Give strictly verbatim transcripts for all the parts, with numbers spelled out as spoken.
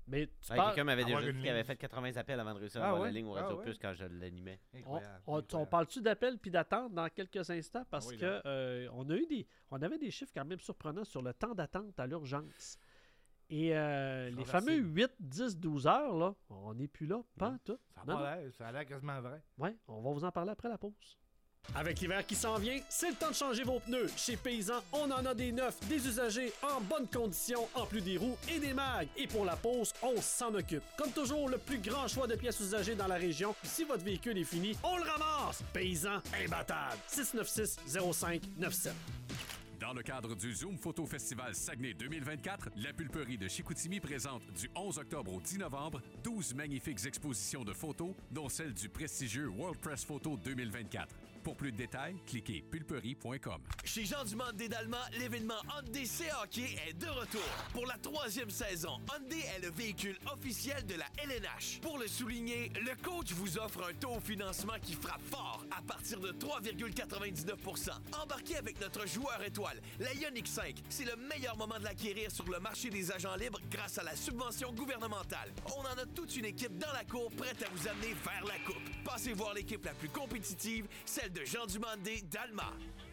Mais tu Ouais, parles... quelqu'un m'avait déjà Avoir dit une qu'il avait ligne. fait quatre-vingts appels avant de réussir à Ah avoir ouais? la ligne au Ah Radio ouais? Plus quand je l'animais. On, Incroyable. on- on incroyable. parle-tu d'appel puis d'attente dans quelques instants? Parce Ah oui, que euh, on a eu des, on avait des chiffres quand même surprenants sur le temps d'attente à l'urgence. Et euh, les Sur la fameux cible. huit, dix, douze heures, là, on n'est plus là, pas en tout. Ça a Non, pas l'air, ça a l'air quasiment vrai. Ouais, on va vous en parler après la pause. Avec l'hiver qui s'en vient, c'est le temps de changer vos pneus. Chez Paysan, on en a des neufs, des usagés, en bonne condition, en plus des roues et des mags. Et pour la pause, on s'en occupe. Comme toujours, le plus grand choix de pièces usagées dans la région. Si votre véhicule est fini, on le ramasse. Paysan, imbattable. six neuf six, zéro cinq neuf sept. Dans le cadre du Zoom Photo Festival Saguenay deux mille vingt-quatre, la pulperie de Chicoutimi présente du onze octobre au dix novembre douze magnifiques expositions de photos, dont celle du prestigieux World Press Photo deux mille vingt-quatre. Pour plus de détails, cliquez pulperie point com. Chez Jean Dumont Dédalma, l'événement Hyundai C-Hockey est de retour. Pour la troisième saison, Hyundai est le véhicule officiel de la L N H. Pour le souligner, le coach vous offre un taux au financement qui frappe fort à partir de trois virgule quatre-vingt-dix-neuf pour cent. Embarquez avec notre joueur étoile, la Ioniq cinq. C'est le meilleur moment de l'acquérir sur le marché des agents libres grâce à la subvention gouvernementale. On en a toute une équipe dans la cour prête à vous amener vers la coupe. Passez voir l'équipe la plus compétitive, celle de Jean Dumandé d'Alma.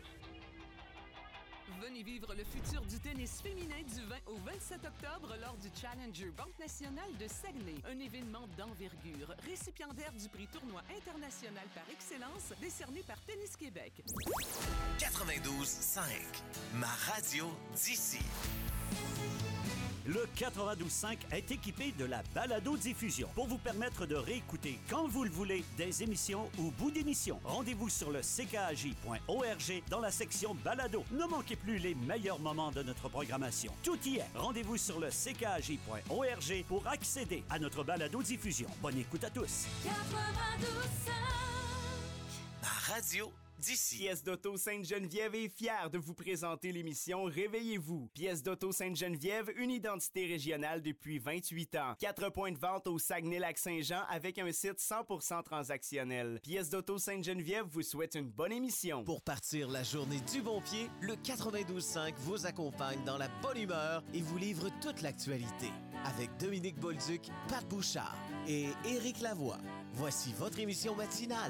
Venez vivre le futur du tennis féminin du vingt au vingt-sept octobre lors du Challenger Banque nationale de Saguenay. Un événement d'envergure, récipiendaire du prix tournoi international par excellence décerné par Tennis Québec. quatre-vingt-douze cinq, ma radio d'ici. Le quatre-vingt-douze cinq est équipé de la balado-diffusion pour vous permettre de réécouter quand vous le voulez des émissions ou bouts d'émissions. Rendez-vous sur le c k a j point org dans la section balado. Ne manquez plus les meilleurs moments de notre programmation. Tout y est. Rendez-vous sur le c k a j point org pour accéder à notre balado-diffusion. Bonne écoute à tous. quatre-vingt-douze cinq. Ma radio d'ici. Pièce d'Auto Sainte-Geneviève est fière de vous présenter l'émission Réveillez-vous. Pièce d'Auto Sainte-Geneviève, une identité régionale depuis vingt-huit ans. Quatre points de vente au Saguenay-Lac-Saint-Jean avec un site cent pour cent transactionnel. Pièce d'Auto Sainte-Geneviève vous souhaite une bonne émission. Pour partir la journée du bon pied, le quatre-vingt-douze cinq vous accompagne dans la bonne humeur et vous livre toute l'actualité. Avec Dominique Bolduc, Pat Bouchard et Éric Lavoie. Voici votre émission matinale.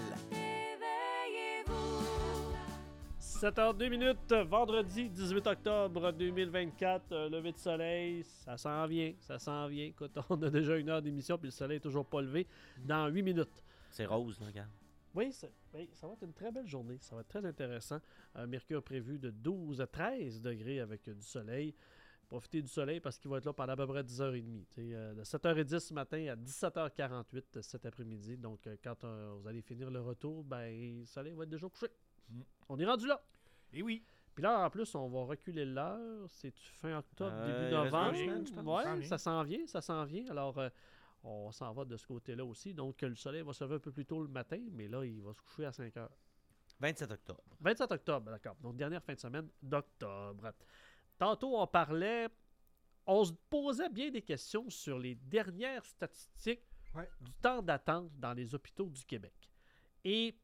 sept heures deux minutes, vendredi dix-huit octobre deux mille vingt-quatre, euh, lever de soleil, ça s'en vient, ça s'en vient. Écoute, on a déjà une heure d'émission puis le soleil est toujours pas levé dans huit minutes. C'est rose, là, regarde. Oui, c'est- oui, ça va être une très belle journée, ça va être très intéressant. Euh, Mercure prévu de douze à treize degrés avec euh, du soleil. Profitez du soleil parce qu'il va être là pendant à peu près dix heures trente. Euh, de sept heures dix ce matin à dix-sept heures quarante-huit cet après-midi. Donc, euh, quand euh, vous allez finir le retour, ben, le soleil va être déjà couché. Mm. On est rendu là. Et oui. Puis là, en plus, on va reculer l'heure. C'est fin octobre, Euh, début il reste novembre. deux semaines, je pense. Ça s'en Ouais, vient. ça s'en vient, ça s'en vient. Alors, euh, on s'en va de ce côté-là aussi. Donc, le soleil va se lever un peu plus tôt le matin, mais là, il va se coucher à cinq heures. vingt-sept octobre. vingt-sept octobre, d'accord. Donc, dernière fin de semaine d'octobre. Tantôt, on parlait... On se posait bien des questions sur les dernières statistiques Ouais. du temps d'attente dans les hôpitaux du Québec. Et...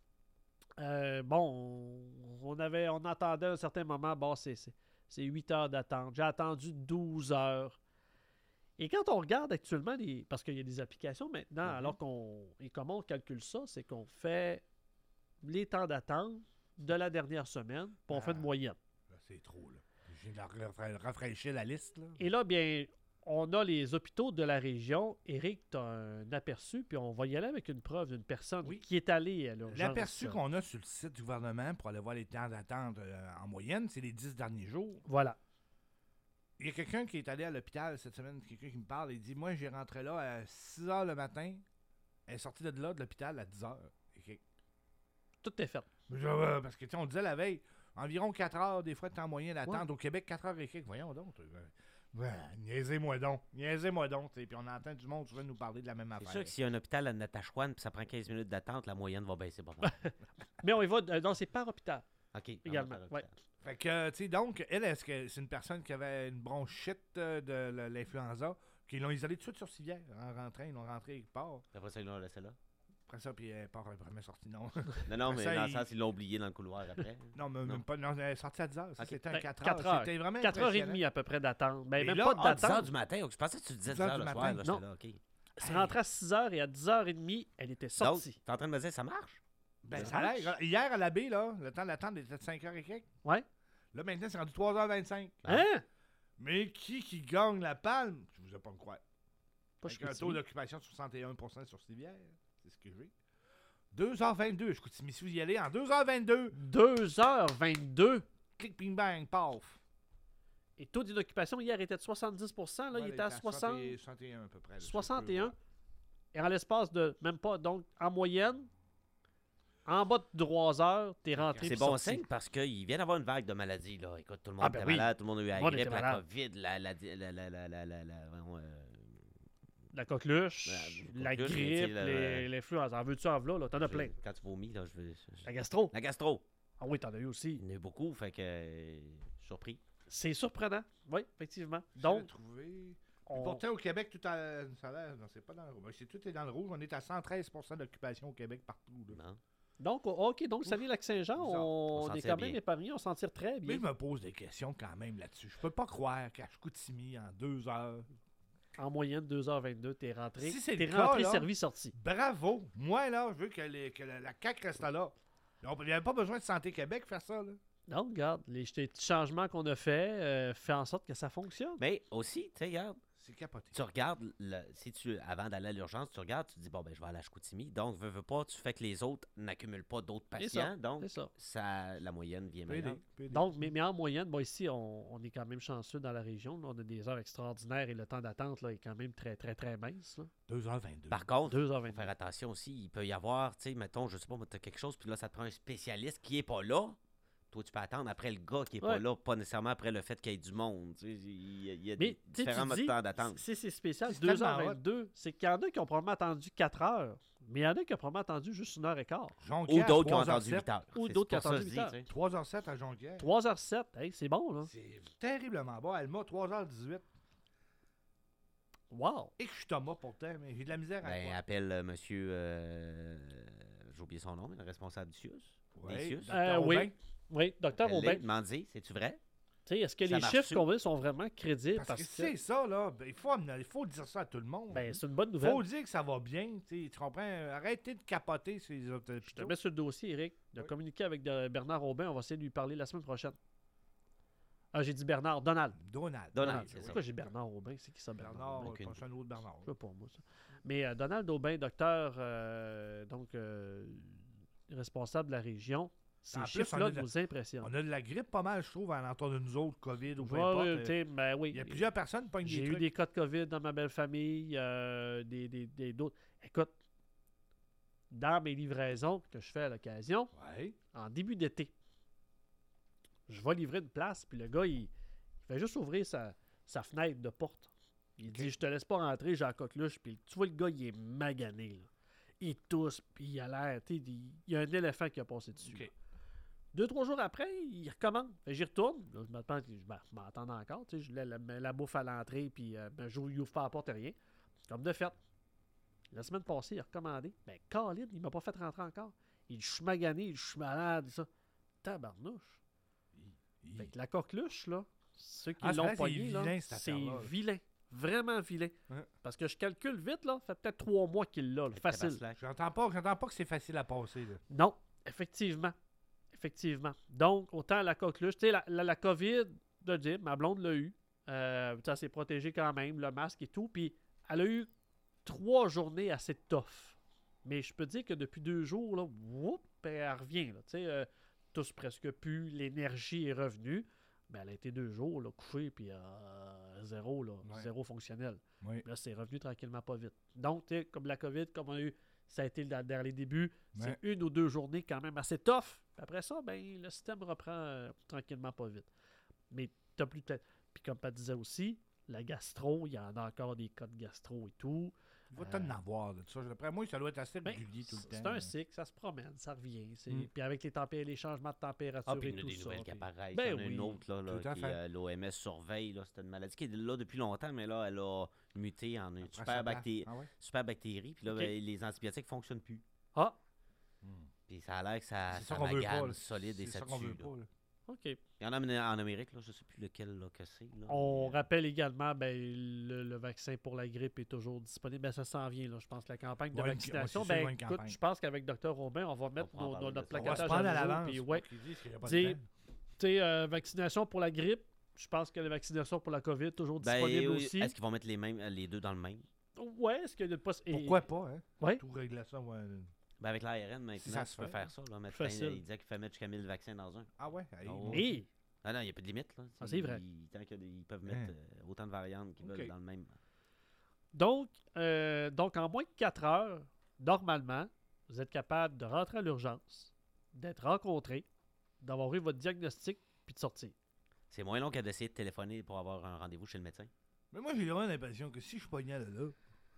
Euh, bon, on, on avait, on entendait à un certain moment, bon, c'est, c'est, c'est huit heures d'attente. J'ai attendu douze heures. Et quand on regarde actuellement, les, parce qu'il y a des applications maintenant, Mm-hmm. alors qu'on. Et comment on calcule ça, c'est qu'on fait les temps d'attente de la dernière semaine, puis on Ah. fait une moyenne. Là, c'est trop, là. J'ai de la rafra- rafraîchir la liste, là. Et là, bien, on a les hôpitaux de la région. Éric, tu as un aperçu, puis on va y aller avec une preuve d'une personne Oui. qui est allée à l'urgence. L'aperçu qu'on a sur le site du gouvernement pour aller voir les temps d'attente euh, en moyenne, c'est les dix derniers jours. Voilà. Il y a quelqu'un qui est allé à l'hôpital cette semaine, quelqu'un qui me parle, il dit « Moi, j'ai rentré là à six heures le matin, elle est sortie de là, de l'hôpital, à dix heures. Okay. » Tout est fait. Je dis, Ouais, parce que, tu sais, on disait la veille, environ quatre heures, des fois, de temps moyen d'attente. Ouais. Au Québec, quatre heures et quelques. Voyons donc. euh, ouais, niaisez-moi donc. Niaisez-moi donc. tu sais. Puis on entend du monde souvent nous parler de la même C'est affaire. sûr que s'il y a un hôpital à Natashquan puis ça prend quinze minutes d'attente, la moyenne va baisser pas mal. Mais on y va. euh, Non, c'est par hôpital. OK. Également, on va faire ouais. l'hôpital. Fait que, tu sais, donc, elle, est-ce que c'est une personne qui avait une bronchite euh, de l- l'influenza, qu'ils l'ont isolée tout de suite sur civière en rentrant, ils l'ont rentré quelque part. Après ça, ils l'ont laissé là. Après ça, puis elle part la première sortie, non. Non, non, mais Ça, dans le il- sens, ils l'ont oublié dans le couloir après. Non, mais Non. même pas. Non, elle est sortie à dix heures. Ça, Ok. c'était Ben, à quatre quatre heures. heures. C'était vraiment quatre heures impressionnant. trente à peu près d'attente. Ben, Et même là, pas Ah, dix heures d'attente. du matin. Je pensais que tu disais dix dix heures heures du le soir. matin. Là, Non. j'étais là, OK. C'est rentré à six heures et à dix heures trente, elle était Donc, sortie. t'es en train de me dire ça marche? Ben, Ça ça a l'air. Hier, à la baie, là, le temps d'attente était de cinq heures et quelques. Ouais. Là, maintenant, c'est rendu trois heures vingt-cinq. Hein? Mais qui qui gagne la palme? Je vous ai pas me croire. Pas Avec un Chicoutimi. taux d'occupation de soixante et un pour cent sur Civière. C'est ce que j'ai. deux heures vingt-deux. Je continue si vous y allez en deux heures vingt-deux. deux heures vingt-deux. Clic, ping, bang, paf. Et taux d'inoccupation hier était de soixante-dix pour cent. Là, Ouais, il était à soixante, soixante et un à peu près. là, soixante et je peux un. voir. Et en l'espace de même pas, donc en moyenne, en bas de trois heures, t'es rentré. C'est puis bon sorti. signe parce qu'il vient d'avoir une vague de maladies. Là. Écoute, tout le monde Ah, ben était oui. malade, tout le monde a eu la Tout le monde grippe, était la malade. COVID, la... la, la, la, la, la, la, la- voyons, euh, La coqueluche, La- la coqueluche, grippe, tu sais, le- les- l'influence. En veux-tu en v'là, là? T'en as je- plein. Quand tu vomis, là, je veux... je- La gastro. La gastro. Ah oui, t'en as eu aussi. Il y en a eu beaucoup, fait que... euh, surpris. C'est surprenant. Oui, effectivement. Donc, Donc, trouvé. on- Pourtant, au Québec, tout a, ça a l'air. Non, c'est pas dans le rouge. C'est tout est dans le rouge. On est à cent treize pour cent d'occupation au Québec partout. là. Non. donc, OK, donc Saguenay-Lac-Saint-Jean, Bizarre. on, On s'en est tire quand même bien. épargné, on s'en tire très Mais bien. je me pose des questions quand même là-dessus. Je peux pas croire qu'à Chicoutimi, en deux heures. En moyenne, deux heures vingt-deux, t'es rentré. Si c'est T'es le cas, rentré, là- servi, sorti. Bravo! Moi, là, je veux que, les- que la, la C A Q reste là. On- Il n'y avait pas besoin de Santé Québec faire ça. Là. Non, regarde, les, les petits changements qu'on a faits euh, fait en sorte que ça fonctionne. Mais aussi, tu sais, regarde, C'est capoté. tu regardes, le- si tu, avant d'aller à l'urgence, tu regardes, tu te dis, bon, ben, je vais aller à Chicoutimi. Donc, veux, veux pas, tu fais que les autres n'accumulent pas d'autres C'est ça, patients. Donc, c'est ça. ça, la moyenne vient Peut aider, meilleure. peut aider. Donc, mais, mais en moyenne, bon, ici, on, on est quand même chanceux dans la région. là. On a des heures extraordinaires et le temps d'attente là, est quand même très, très, très mince. là. deux heures vingt-deux. Par contre, deux heures faut vingt-deux. faire attention aussi. Il peut y avoir, tu sais, mettons, je sais pas, tu as quelque chose, puis là, ça te prend un spécialiste qui est pas là. Toi, tu peux attendre après le gars qui est pas Ouais. là, pas nécessairement après le fait qu'il y ait du monde. Tu sais, il y a, il y a Mais des tu sais, différents tu modes dis, de temps d'attente. si c'est spécial, C'est deux heures tellement hot. vingt-deux, c'est qu'il y en a qui ont probablement attendu quatre heures, mais il y en a qui ont probablement attendu juste une heure et quart. Ou Jonquière, d'autres qui ont trois heures entendu sept. huit heures. Ou C'est d'autres qui ont pour ça que entendu je huit dis, heures. tu sais. trois heures sept à Jonquière. trois heures sept, hey, c'est bon, là. C'est terriblement bas. Alma, trois heures dix-huit. Wow! Et que je suis Thomas pourtant, mais j'ai de la misère à Ben, croire. appelle euh, monsieur. euh, J'ai oublié son nom, mais le responsable du C I U S. Ouais, Des C I U S. docteur Euh, Aubin. oui, oui, docteur Appelle-les, Aubin. demande-y, c'est-tu vrai? Tu sais, est-ce que Ça les marche-tu? chiffres qu'on veut sont vraiment crédibles? Parce, Parce, que c'est ça, là. Ben, il, faut, amener- il faut dire ça à tout le monde. ben, c'est une bonne Il nouvelle. faut dire que ça va bien. Tu sais, tu comprends? Arrêtez de capoter sur les autres Je te hôpitaux. mets sur le dossier, Eric, de Oui. communiquer avec de- Bernard Aubin. On va essayer de lui parler la semaine prochaine. Ah, j'ai dit Bernard. Donald. Donald. Donald, Oui, c'est oui. Pourquoi j'ai Bernard Aubin? C'est qui ça, Bernard? Bernard, Aubin? Aucune pas un autre Bernard. Je sais pas, moi, ça. Mais euh, Donald Aubin, docteur, euh, donc, euh, responsable de la région, ces En plus, chiffres-là on a de- nous impressionnent. On a de la grippe pas mal, je trouve, à l'entour de nous autres, COVID ou peu Ouais, importe. ouais, Euh, tu sais, ben oui. Il y a plusieurs personnes qui pognent des J'ai eu trucs. des cas de COVID dans ma belle famille, euh, des, des, des- d'autres. Écoute, dans mes livraisons que je fais à l'occasion, Ouais. en début d'été, je vais livrer une place, puis le gars, il, il fait juste ouvrir sa, sa fenêtre de porte. Il dit, je te laisse pas rentrer, j'ai la coqueluche. Puis tu vois, le gars, il est magané, là. Il tousse, puis il a l'air, tu sais, il il y a un éléphant qui a passé dessus. OK. là. Deux, trois jours après, il recommande. Fait que j'y retourne. Là, je m'attends, je m'en- je m'attends encore. Tu sais, je la, la- mets la bouffe à l'entrée, puis euh, ben, je n'ouvre pas la porte, rien. Comme de fait. La semaine passée, il a recommandé. Ben, Colin, il m'a pas fait rentrer encore. Il dit, je suis magané, je suis malade, ça. Tabarnouche. Il- Fait que la coqueluche, là, ceux qui Ah, c'est l'ont vrai, c'est pogné, vilain, là, cette c'est affaire-là. vilain. Vraiment vilain. Ouais. Parce que je calcule vite, là. Ça fait peut-être trois mois qu'il l'a, là, facile. Tabaslac. J'entends pas, j'entends pas que c'est facile à passer. Là. Non, effectivement. Effectivement. Donc, autant la coqueluche, tu sais, la, la, la COVID, de dire, ma blonde l'a eu. Euh, ça s'est protégé quand même, le masque et tout. Puis, elle a eu trois journées assez tough. Mais je peux dire que depuis deux jours, là, whoop, elle revient. Là, tu sais, euh, tous presque plus, l'énergie est revenue. Ben, elle a été deux jours là, couchée, puis euh, zéro, là, Ouais. zéro fonctionnel. Oui. Là, c'est revenu tranquillement pas vite. Donc, tu sais, comme la COVID, comme on a eu, ça a été dans, dans les débuts, Ouais. c'est une ou deux journées quand même assez tough. Puis après ça, ben, le système reprend euh, tranquillement pas vite. Mais t'as plus peut-être. Puis comme Pat disait aussi, la gastro, il y en a encore des cas de gastro et tout. Il va t'en avoir de ça. D'après moi, ça doit être assez Ben, régulier tout le c'est temps. un cycle, ça se promène, ça revient. c'est- Mm. Puis avec les, tempé- les changements de température Ah, puis et il y en a tout des ça. nouvelles qui puis- apparaissent. Ben il y en a oui. une autre, là, là, Tout à qui, fait. euh, l'O M S surveille. Là, c'est une maladie qui est là depuis longtemps, mais là, elle a muté en une Après super, ça, bacté- Ah ouais? super bactérie. Puis là, Ok. ben, les antibiotiques ne fonctionnent plus. Ah, Puis ça a l'air que ça, C'est ça ça qu'on veut pas, magane là. solide et C'est ça ça qu'on tue. veut là. pas, là. OK. Il y en a en en Amérique, là, je ne sais plus lequel là, que c'est. là. On Mais, euh, rappelle également, ben, le, le vaccin pour la grippe est toujours disponible. Ben, ça s'en vient, là. Je pense que la campagne de Ouais, une- vaccination. ouais, c'est ben, sûrement une écoute, campagne. je pense qu'avec Dr Robin, on va mettre pourra en nos- parler nos- de notre ça. On va se plaquettage prendre à à jour, l'avance. puis pour ouais. qu'ils disent qu'il y a pas de Dis- temps. Tu sais, euh, vaccination pour la grippe, je pense que la vaccination pour la COVID, toujours ben, disponible oui, aussi. Est-ce qu'ils vont mettre les, mêmes, les deux dans le même? Ouais, est-ce qu'il y a une poss- et- Pourquoi pas, hein? Ouais. Tout régler ça, ouais. Ben, avec l'A R N, maintenant, ça tu se peux fait. faire ça. Là, mettre Facile. un- il disait qu'il fallait mettre jusqu'à mille vaccins dans un. Ah ouais? Hey, Oh. moi, Et Ah non, il n'y a pas de limite. Là. Ah, c'est vrai. Ils, tant qu'ils peuvent mettre Hein. euh, autant de variantes qu'ils Ok. veulent dans le même. donc, euh, donc, en moins de quatre heures, normalement, vous êtes capable de rentrer à l'urgence, d'être rencontré, d'avoir eu votre diagnostic, puis de sortir. C'est moins long que d'essayer de téléphoner pour avoir un rendez-vous chez le médecin. Mais moi, j'ai vraiment l'impression que si je pognais là, là,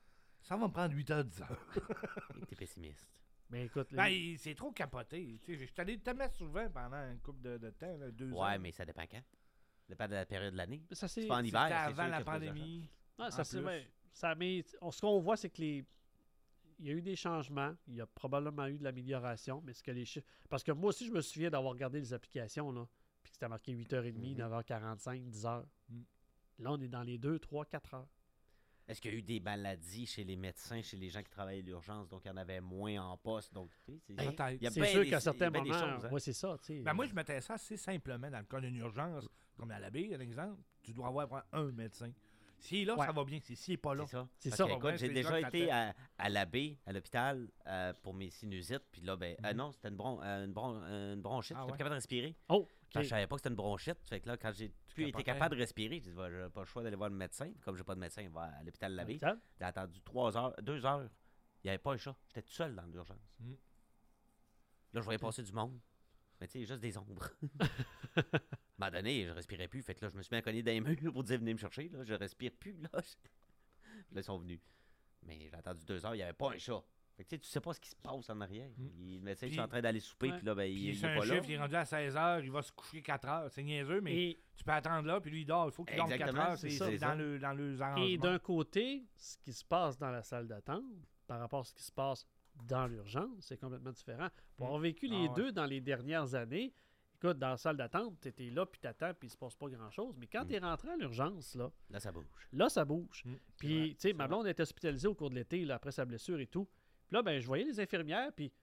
ça va me prendre huit heures, dix heures. Et t'es pessimiste. Mais écoute, les- Ben, c'est trop capoté. Tu sais, je suis allé tellement souvent pendant une couple de, de temps, là, deux Ouais, heures. mais ça dépend quand. Ça dépend de la période de l'année. ça c'est... C'est pas en C'était hiver. c'est sûr avant qu'il y la a plus de pandémie. Ouais, En ça, c'est plus. bien. Ça, mais on- ce qu'on voit, c'est que les. Il y a eu des changements. Il y a probablement eu de l'amélioration. Mais ce que les chiffres. Parce que moi aussi, je me souviens d'avoir regardé les applications, là. Puis que c'était marqué huit heures trente, Mhm. neuf heures quarante-cinq, dix heures. Mhm. Là, on est dans les deux, trois, quatre heures. Est-ce qu'il y a eu des maladies chez les médecins, chez les gens qui travaillent à l'urgence, donc il y en avait moins en poste? Donc, tu sais, c'est- Peut-être. il y a C'est bien sûr des- qu'à il y a certains bien des moments. choses, hein. Ouais, c'est ça, tu sais. Ben moi, je mettais ça assez simplement dans le cas d'une urgence, comme à l'abbé, un exemple. Tu dois avoir un médecin. S'il est là, Ouais. ça va bien. Si- S'il n'est pas là, C'est ça. C'est Parce ça. que, écoute, Ouais, j'ai c'est déjà là que été t'attends. à, à l'Abbé, à l'hôpital, euh, pour mes sinusites. Puis là, ben, ah non, c'était une, bron euh, une, bron euh, une bronchite. Ah J'étais ouais? plus capable de respirer. Oh, Quand ok. je savais pas que c'était une bronchite. Fait que là, quand j'ai plus été capotais. capable de respirer, j'ai dit, bah, j'ai pas le choix d'aller voir le médecin. Puis comme j'ai pas de médecin, on va à l'hôpital l'Abbé. Hôpital? J'ai attendu trois heures, deux heures. Il n'y avait pas un chat. J'étais tout seul dans l'urgence. Mm. Là, je voyais passer du monde. Mais tu sais, juste des ombres. À un moment donné, je respirais plus. Fait que là, je me suis mis à cogner dans les murs pour dire venez me chercher. Là, je respire plus. Là, Puis là ils sont venus. Mais j'ai attendu deux heures, il n'y avait pas un chat. Fait que tu sais, tu sais pas ce qui se passe en arrière. Mm. Il- Le médecin Puis- il est en train d'aller souper, Ouais. puis là, ben, il, puis il c'est est un pas là. chiffre, il est rendu à seize heures, il va se coucher quatre heures. C'est niaiseux, mais Et, tu peux attendre là, puis lui, il dort. Il faut qu'il dorme quatre Exactement, heures. c'est C'est ça, c'est c'est dans, ça. le, dans les et arrangements. d'un côté, ce qui se passe dans la salle d'attente par rapport à ce qui se passe dans l'urgence, c'est complètement différent. Pour avoir vécu les Ah ouais. deux dans les dernières années, écoute, dans la salle d'attente, tu étais là, puis t'attends, puis il se passe pas grand-chose. Mais quand Mm. tu es rentré à l'urgence, là, Là, ça bouge. là, ça bouge. Mm, c'est Puis, vrai, tu sais, ma blonde était hospitalisée au cours de l'été, là, après sa blessure et tout. Puis là, ben, je voyais les infirmières, puis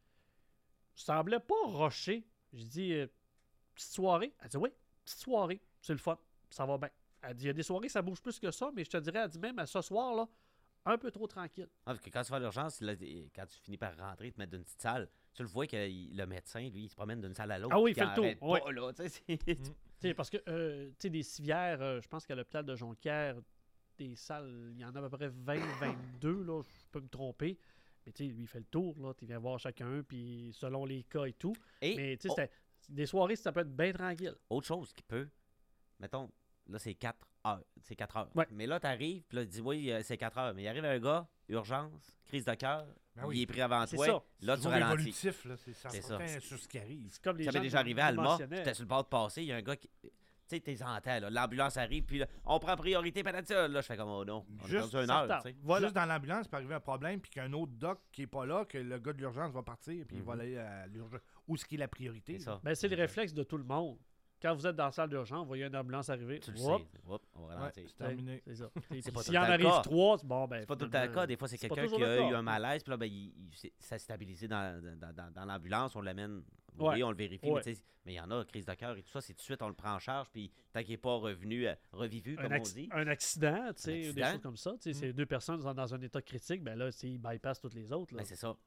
je semblais pas rusher. J'ai dit, euh, petite soirée. Elle dit, oui, petite soirée, c'est le fun, ça va bien. Elle dit, il y a des soirées, ça bouge plus que ça, mais je te dirais, elle dit même, à ce soir, là, un peu trop tranquille. Ah, parce que quand tu vas à l'urgence, là, et- quand tu finis par rentrer, te mettre dans une petite salle, tu le vois que il- le médecin, lui, il se promène d'une salle à l'autre. Ah oui, il puis fait le tour, arrête ouais. pas, là, tu sais, c'est- Tu sais, parce que, euh, tu sais, des civières, euh, je pense qu'à l'hôpital de Jonquière, des salles, il y en a à peu près vingt, vingt-deux, là, je peux me tromper. Mais tu sais, lui, il fait le tour, là, tu viens voir chacun, puis selon les cas et tout. Et Mais tu sais, oh, c'était- des soirées, ça peut être bien tranquille. autre chose qui peut, mettons, là, c'est quatre heures. C'est quatre heures. Ouais. Mais là, tu arrives, puis là, tu dis, oui, euh, c'est quatre heures. Mais il arrive un gars, urgence, crise de cœur, Ben oui. il est pris avant C'est toi. ça. Là, C'est tu toujours ralentis. évolutif, là. C'est ça. C'est C'est ça. sur ce qui arrive. C'est comme les Ça gens m'est déjà que arrivé à vous Alma, mentionnaient. j'étais sur le bord de passer, il y a un gars qui. Tu sais, t'es en temps, là. L'ambulance arrive, puis là, on prend priorité, patata. Là, je fais comme, oh non, on a Juste perdu une ça heure, retarde. tu sais. Voilà. Juste dans l'ambulance, il peut arriver un problème, puis qu'un autre doc qui n'est pas là, que le gars de l'urgence va partir, puis il va Mhm. aller à l'urgence. Où est-ce qui est la priorité? C'est ça. Ben, c'est le réflexe de tout le monde. Quand vous êtes dans la salle d'urgence, vous voyez une ambulance arriver. Tu le Hop, sais. Hop, on va Ouais, ralentir. c'est terminé. C'est ça. Et puis, pas tout s'il le en temps le arrive cas. trois, bon, ben. C'est pas tout le temps le finalement, cas. Des fois, c'est c'est pas quelqu'un toujours qui a le eu cas. un malaise, puis là, ben, il, il- c'est- ça s'est stabilisé dans, dans, dans, dans l'ambulance, on l'amène. Ouais. Oui, on le vérifie. Ouais. Mais, tu sais, mais il y en a, crise de cœur et tout ça, c'est tout de suite, on le prend en charge, puis tant qu'il n'est pas revenu, euh, revivu, Un, comme on acc- dit. un accident, tu sais, des accident. choses comme ça. Tu sais, Mm. c'est deux personnes sont dans un état critique, ben là, c'est- ils bypassent toutes les autres. Là. Ben, c'est ça.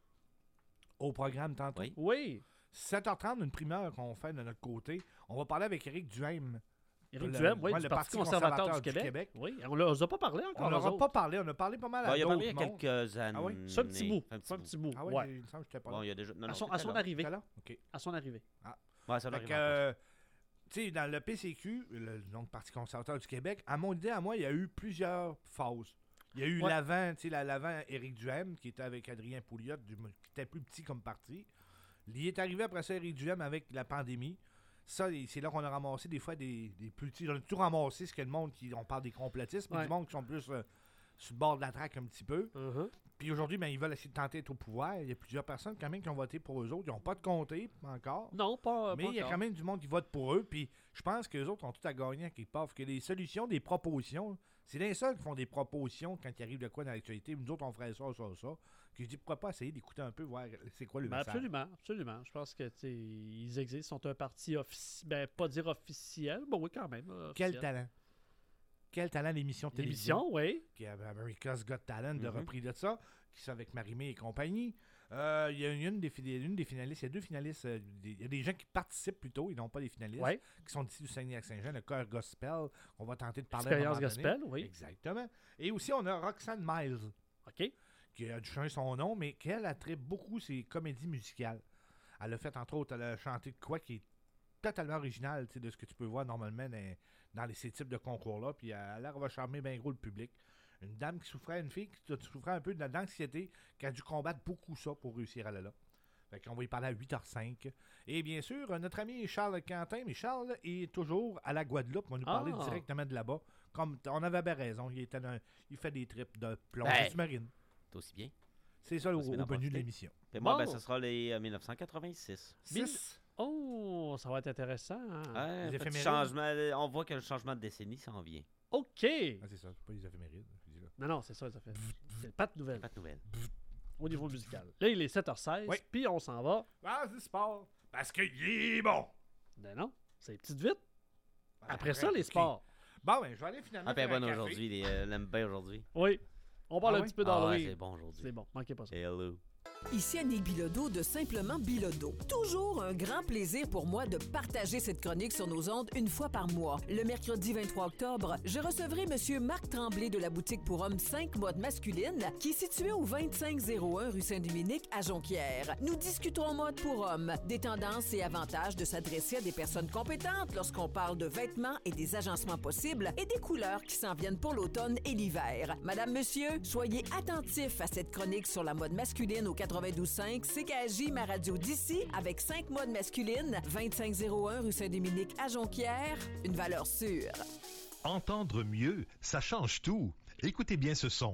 Au programme tantôt. Oui. Oui. sept heures trente, une primeur qu'on fait de notre côté. On va parler avec Éric Duhaime. Éric Le- Duhaime, oui, ouais, du le Parti Parti conservateur, conservateur du du Québec. Québec. Oui, on ne a pas parlé encore. On eux n'aura autres. pas parlé, on a parlé pas mal à Bon, il a d'autres parlé il y a mondes. quelques années. Ah oui? C'est un petit bout. Un C'est un petit bout. Ah oui, ouais. il me semble que j'étais pas Bon, là. il y a déjà... non, À non, son, à t'étais son là. arrivée. T'étais là? OK. À son arrivée. Ouais, ça Fait arrive que, encore. euh, tu sais, dans le P C Q, le donc, Parti conservateur du Québec, à mon idée, à moi, il y a eu plusieurs phases. Il y a eu Ouais. l'avant, tu sais, la- l'avant Éric Duhaime, qui était avec Adrien Pouliot, du- qui était plus petit comme parti. Il est arrivé après ça, Éric Duhaime, avec la pandémie. Ça, c'est là qu'on a ramassé des fois des, des plus petits. On a tout ramassé ce que le monde qui. On parle des complotistes, mais Ouais. du monde qui sont plus euh, sur le bord de la traque un petit peu. Uh-huh. Puis aujourd'hui, ben, ils veulent essayer de tenter d'être au pouvoir. Il y a plusieurs personnes quand même qui ont voté pour eux autres. Ils n'ont pas de comté encore. Non, pas. Mais pas il y a encore. quand même du monde qui vote pour eux. Puis je pense qu'eux autres ont tout à gagner à quelque part. Parce que les solutions, des propositions, c'est les seuls qui font des propositions quand il arrive de quoi dans l'actualité. Nous autres, on ferait ça, ça, ça. Que je dis, pourquoi pas essayer d'écouter un peu, voir c'est quoi le Ben, message. absolument, absolument. Je pense que tu sais, ils existent, sont un parti officiel, ben pas dire officiel, bon oui quand même. euh, Quel officiel. talent. Quel talent l'émission de télévision. L'émission, oui. Qui est America's Got Talent, de Mhm. repris de ça, qui sont avec Marie-Mé et compagnie. Euh, Il y a une des, fi- une des finalistes, il y a deux finalistes, euh, des- il y a des gens qui participent plutôt, ils n'ont pas des finalistes, Ouais. qui sont d'ici du Saguenay-Lac-Saint-Jean, le chœur gospel, on va tenter de parler Expérience à un moment donné. gospel, oui. Exactement. Et aussi, on a Roxanne Miles, OK. qui a dû changer son nom, mais qu'elle attrait beaucoup ses comédies musicales. Elle a fait, entre autres, elle a chanté de quoi qui est totalement original, tu sais, de ce que tu peux voir normalement dans, dans les, ces types de concours-là, puis elle a l'air va charmer bien gros le public. Une dame qui souffrait, une fille qui souffrait un peu de l'anxiété, qui a dû combattre beaucoup ça pour réussir à aller là. Fait qu'on va y parler à huit heures cinq. Et bien sûr, notre ami Charles Quentin, mais Charles est toujours à la Guadeloupe, on va nous parler Ah. directement de là-bas. Comme t- on avait bien raison, il, était dans- il fait des trips de plongée Ben, sous-marine. C'est aussi bien. C'est ça au, c'est bien au d'en menu de profiter. l'émission. Et moi, Bon. ben, ce sera les euh, mille neuf cent quatre-vingt-six. Mille- six. Oh, ça va être intéressant. hein. Ouais, Les petit éphémérides. changement, on voit que le changement de décennie s'en vient. OK. Ah, c'est ça, c'est pas les éphémérides. je dis là. Non, non, c'est ça, ça fait. C'est pas de nouvelles Pas de nouvelles. au niveau musical. Là, il est sept heures seize, Oui. puis on s'en va. Ah, c'est sport. Parce qu'il est bon. Ben non, c'est petite vite. Après Ouais, ça, les ok. sports. Bon, ben, je vais aller finalement. Ah, ben faire un bonne café. aujourd'hui. les, euh, L'aime bien aujourd'hui. Oui. On parle Ah un oui? petit peu Ah, ouais, d'Halloween. c'est bon aujourd'hui. c'est bon, manquez pas ça. Hello. Ici Annick Bilodeau de Simplement Bilodeau. Toujours un grand plaisir pour moi de partager cette chronique sur nos ondes une fois par mois. Le mercredi vingt-trois octobre, je recevrai Monsieur Marc Tremblay de la boutique pour hommes cinq modes masculine qui est située au vingt-cinq zéro un rue Saint-Dominique à Jonquière. Nous discuterons mode pour hommes, des tendances et avantages de s'adresser à des personnes compétentes lorsqu'on parle de vêtements et des agencements possibles et des couleurs qui s'en viennent pour l'automne et l'hiver. Madame, monsieur, soyez attentifs à cette chronique sur la mode masculine au quatre-vingt-douze cinq C K J, ma radio d'ici, avec cinq modes masculines, vingt-cinq zéro un rue Saint-Dominique à Jonquière, une valeur sûre. Entendre mieux, ça change tout. Écoutez bien ce son.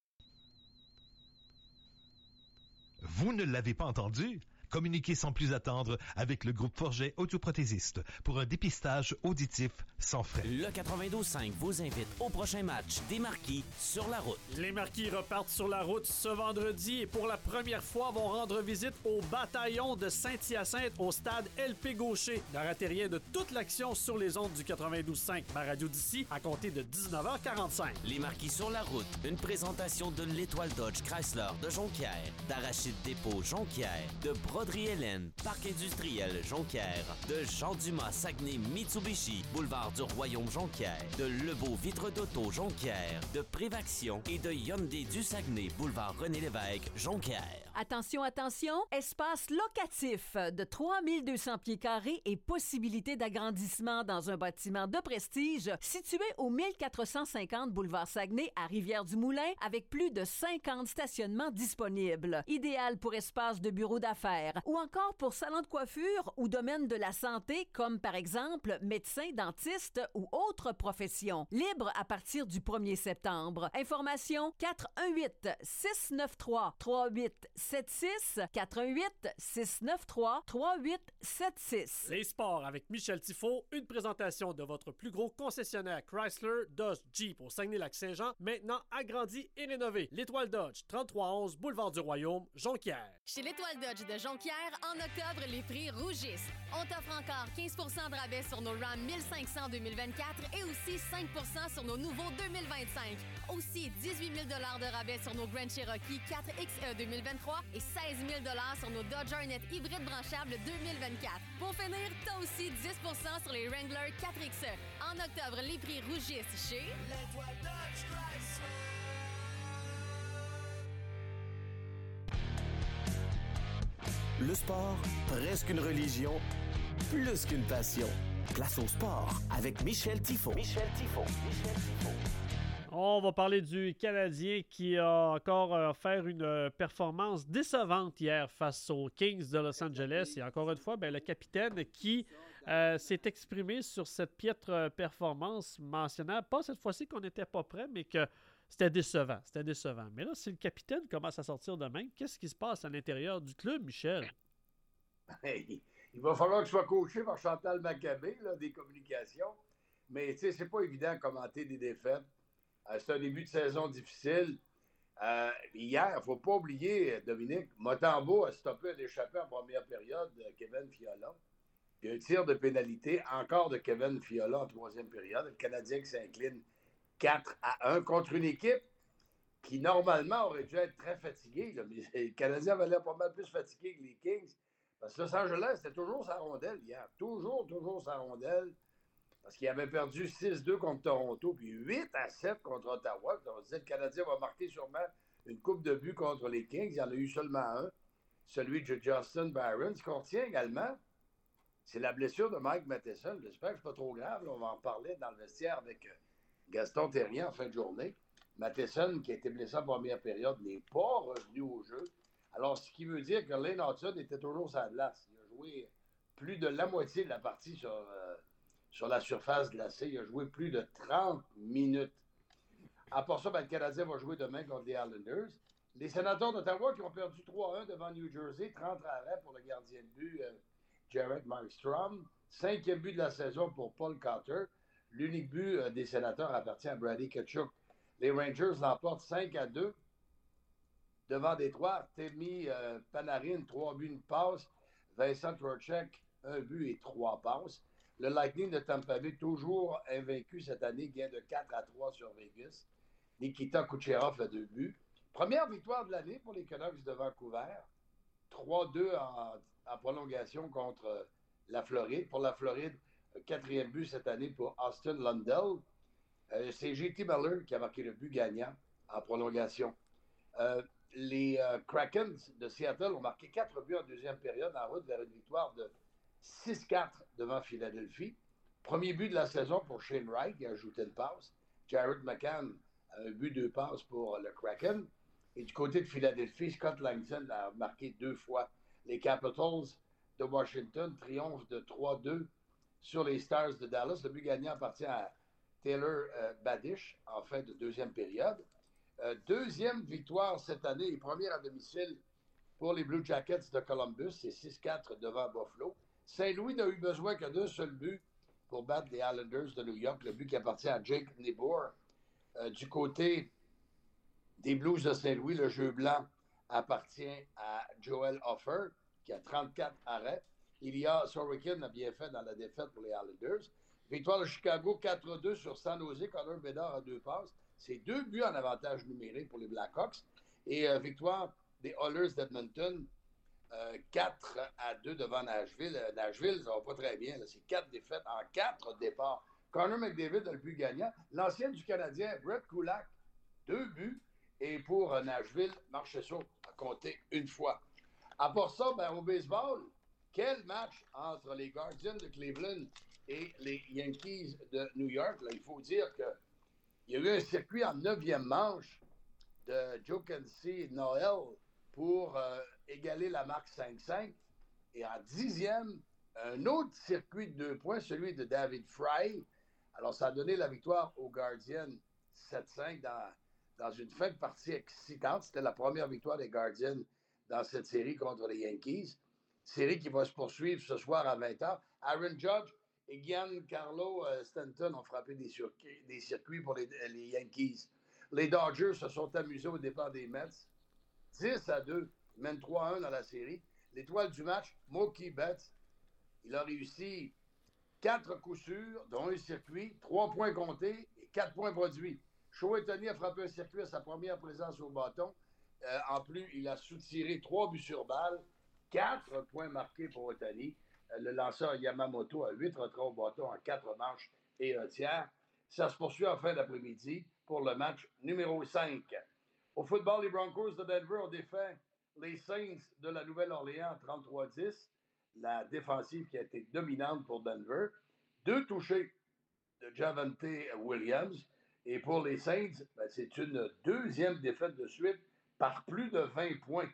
Vous ne l'avez pas entendu? Communiquez sans plus attendre avec le groupe Forget audioprothésiste pour un dépistage auditif sans frais. Le quatre-vingt-douze cinq vous invite au prochain match des Marquis sur la route. Les Marquis repartent sur la route ce vendredi et pour la première fois vont rendre visite au bataillon de Saint-Hyacinthe au stade L P Gaucher. Ne ratez rien de toute l'action sur les ondes du quatre-vingt-douze cinq, ma radio d'ici, à compter de dix-neuf heures quarante-cinq. Les Marquis sur la route, une présentation de l'Étoile Dodge Chrysler de Jonquière, d'Arachide Dépôt Jonquière, de Broderie Hélène, Parc industriel Jonquière, de Jean Dumas Saguenay Mitsubishi, Boulevard du Royaume Jonquière, de Lebeau Vitre d'Auto Jonquière, de Prévaction et de Hyundai du Saguenay, Boulevard René Lévesque Jonquière. Attention, attention, espace locatif de trois mille deux cents pieds carrés et possibilité d'agrandissement dans un bâtiment de prestige situé au mille quatre cent cinquante boulevard Saguenay à Rivière-du-Moulin avec plus de cinquante stationnements disponibles. Idéal pour espace de bureau d'affaires ou encore pour salon de coiffure ou domaine de la santé comme par exemple médecin, dentiste ou autres professions. Libre à partir du premier septembre. Information quatre un huit, six neuf trois, trois huit sept six, quatre un huit, six neuf trois, trois huit sept six. Les sports avec Michel Tifo, une présentation de votre plus gros concessionnaire Chrysler, Dodge, Jeep au Saguenay-Lac-Saint-Jean, maintenant agrandi et rénové. L'Étoile Dodge, trente-trois onze, boulevard du Royaume, Jonquière. Chez l'Étoile Dodge de Jonquière, en octobre, les prix rougissent. On t'offre encore quinze pour cent de rabais sur nos Ram mille cinq cents deux mille vingt-quatre et aussi cinq pour cent sur nos nouveaux deux mille vingt-cinq. Aussi dix-huit mille dollars de rabais sur nos Grand Cherokee quatre X E deux mille vingt-trois et seize mille dollars sur nos Dodge Hornet hybride branchable deux mille vingt-quatre. Pour finir, t'as aussi dix pour cent sur les Wrangler quatre X E. En octobre, les prix rougissent chez l'Étoile Dodge Chrysler. Le sport, presque une religion, plus qu'une passion. Place au sport avec Michel Tifo. Michel Tifo. Michel Tifo. On va parler du Canadien qui a encore euh, fait une euh, performance décevante hier face aux Kings de Los Angeles. Et encore une fois, ben, le capitaine qui euh, s'est exprimé sur cette piètre euh, performance, mentionnant, pas cette fois-ci qu'on n'était pas prêt, mais que c'était décevant. C'était décevant. Mais là, si le capitaine commence à sortir de même, qu'est-ce qui se passe à l'intérieur du club, Michel? Hey, il va falloir que je sois coaché par Chantal Maccabé, là, des communications. Mais, tu sais, c'est pas évident de commenter des défaites. Euh, c'est un début de saison difficile. Euh, hier, il ne faut pas oublier, Dominique, Motambo a stoppé un échappé en première période de Kevin Fiala. Il y a un tir de pénalité, encore de Kevin Fiala en troisième période. Le Canadien qui s'incline quatre à un contre une équipe qui, normalement, aurait dû être très fatiguée. Là. Mais le Canadien avait l'air pas mal plus fatigué que les Kings. Parce que Los Angeles, c'était toujours sa rondelle hier. Toujours, toujours sa rondelle. Parce qu'il avait perdu six deux contre Toronto, puis huit à sept contre Ottawa. On se disait que le Canadien va marquer sûrement une coupe de buts contre les Kings. Il y en a eu seulement un, celui de Justin Barron. Ce qu'on retient également, c'est la blessure de Mike Matheson. J'espère que ce n'est pas trop grave. Là, on va en parler dans le vestiaire avec Gaston Terrien en fin de journée. Matheson, qui a été blessé en première période, n'est pas revenu au jeu. Alors, ce qui veut dire que Lane Hudson était toujours sur la glace. Il a joué plus de la moitié de la partie sur... Euh, sur la surface glacée. Il a joué plus de trente minutes. À part ça, ben, le Canadien va jouer demain contre les Islanders. Les Sénateurs d'Ottawa qui ont perdu trois à un devant New Jersey, trente arrêts pour le gardien de but, euh, Jared Markstrom. Cinquième but de la saison pour Paul Cotter. L'unique but euh, des Sénateurs appartient à Brady Tkachuk. Les Rangers l'emportent cinq à deux devant Détroit. Temi euh, Panarin, trois buts, une passe. Vincent Trocheck, un but et trois passes. Le Lightning de Tampa Bay, toujours invaincu cette année, gagne de quatre à trois sur Vegas. Nikita Kucherov a deux buts. Première victoire de l'année pour les Canucks de Vancouver. trois deux en, en prolongation contre la Floride. Pour la Floride, quatrième but cette année pour Austin Lundell. Euh, c'est J T Miller qui a marqué le but gagnant en prolongation. Euh, les euh, Kraken de Seattle ont marqué quatre buts en deuxième période en route vers une victoire de six quatre devant Philadelphie. Premier but de la saison pour Shane Wright, qui a ajouté une passe. Jared McCann a un but, deux passes pour le Kraken. Et du côté de Philadelphie, Scott Langton a marqué deux fois. Les Capitals de Washington triomphent de trois deux sur les Stars de Dallas. Le but gagnant appartient à Taylor euh, Badish en fin de deuxième période. Euh, deuxième victoire cette année et première à domicile pour les Blue Jackets de Columbus. C'est six quatre devant Buffalo. Saint-Louis n'a eu besoin que d'un seul but pour battre les Islanders de New York, le but qui appartient à Jake Nebour. Euh, du côté des Blues de Saint-Louis, le jeu blanc appartient à Joel Hofer, qui a trente-quatre arrêts. Ilya Sorokin a bien fait dans la défaite pour les Islanders. Victoire de Chicago quatre deux sur San Jose. Connor Bedard a deux passes. C'est deux buts en avantage numérique pour les Blackhawks. Et euh, victoire des Oilers d'Edmonton. Euh, quatre à deux devant Nashville. Euh, Nashville, ça va pas très bien. Là. C'est quatre défaites en quatre départs. Connor McDavid a le but gagnant. L'ancien du Canadien, Brett Kulak, deux buts. Et pour euh, Nashville, Marchessault a compté une fois. À part ça, ben, au baseball, quel match entre les Guardians de Cleveland et les Yankees de New York. Là, il faut dire qu'il y a eu un circuit en neuvième manche de Joe Kensey Noël pour euh, égaler la marque cinq cinq. Et en dixième, un autre circuit de deux points, celui de David Fry. Alors, ça a donné la victoire aux Guardians sept cinq dans, dans une fin de partie excitante. C'était la première victoire des Guardians dans cette série contre les Yankees. Série qui va se poursuivre ce soir à vingt heures. Aaron Judge et Giancarlo euh, Stanton ont frappé des, circuits, des circuits pour les, les Yankees. Les Dodgers se sont amusés au départ des Mets. dix à deux, ils mènent trois à un dans la série. L'étoile du match, Mookie Betts, il a réussi quatre coups sûrs, dont un circuit, trois points comptés et quatre points produits. Shohei Ohtani a frappé un circuit à sa première présence au bâton. Euh, en plus, il a soutiré trois buts sur balle, quatre points marqués pour Ohtani. Euh, le lanceur Yamamoto a huit retraits au bâton en quatre manches et un tiers. Ça se poursuit en fin d'après-midi pour le match numéro cinq. Au football, les Broncos de Denver ont défait les Saints de la Nouvelle-Orléans trente-trois à dix. La défensive qui a été dominante pour Denver. Deux touchés de Javonte Williams. Et pour les Saints, ben, c'est une deuxième défaite de suite par plus de vingt points.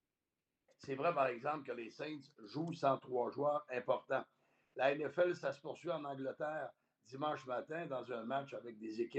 C'est vrai, par exemple, que les Saints jouent sans trois joueurs importants. La N F L, ça se poursuit en Angleterre dimanche matin dans un match avec des équipes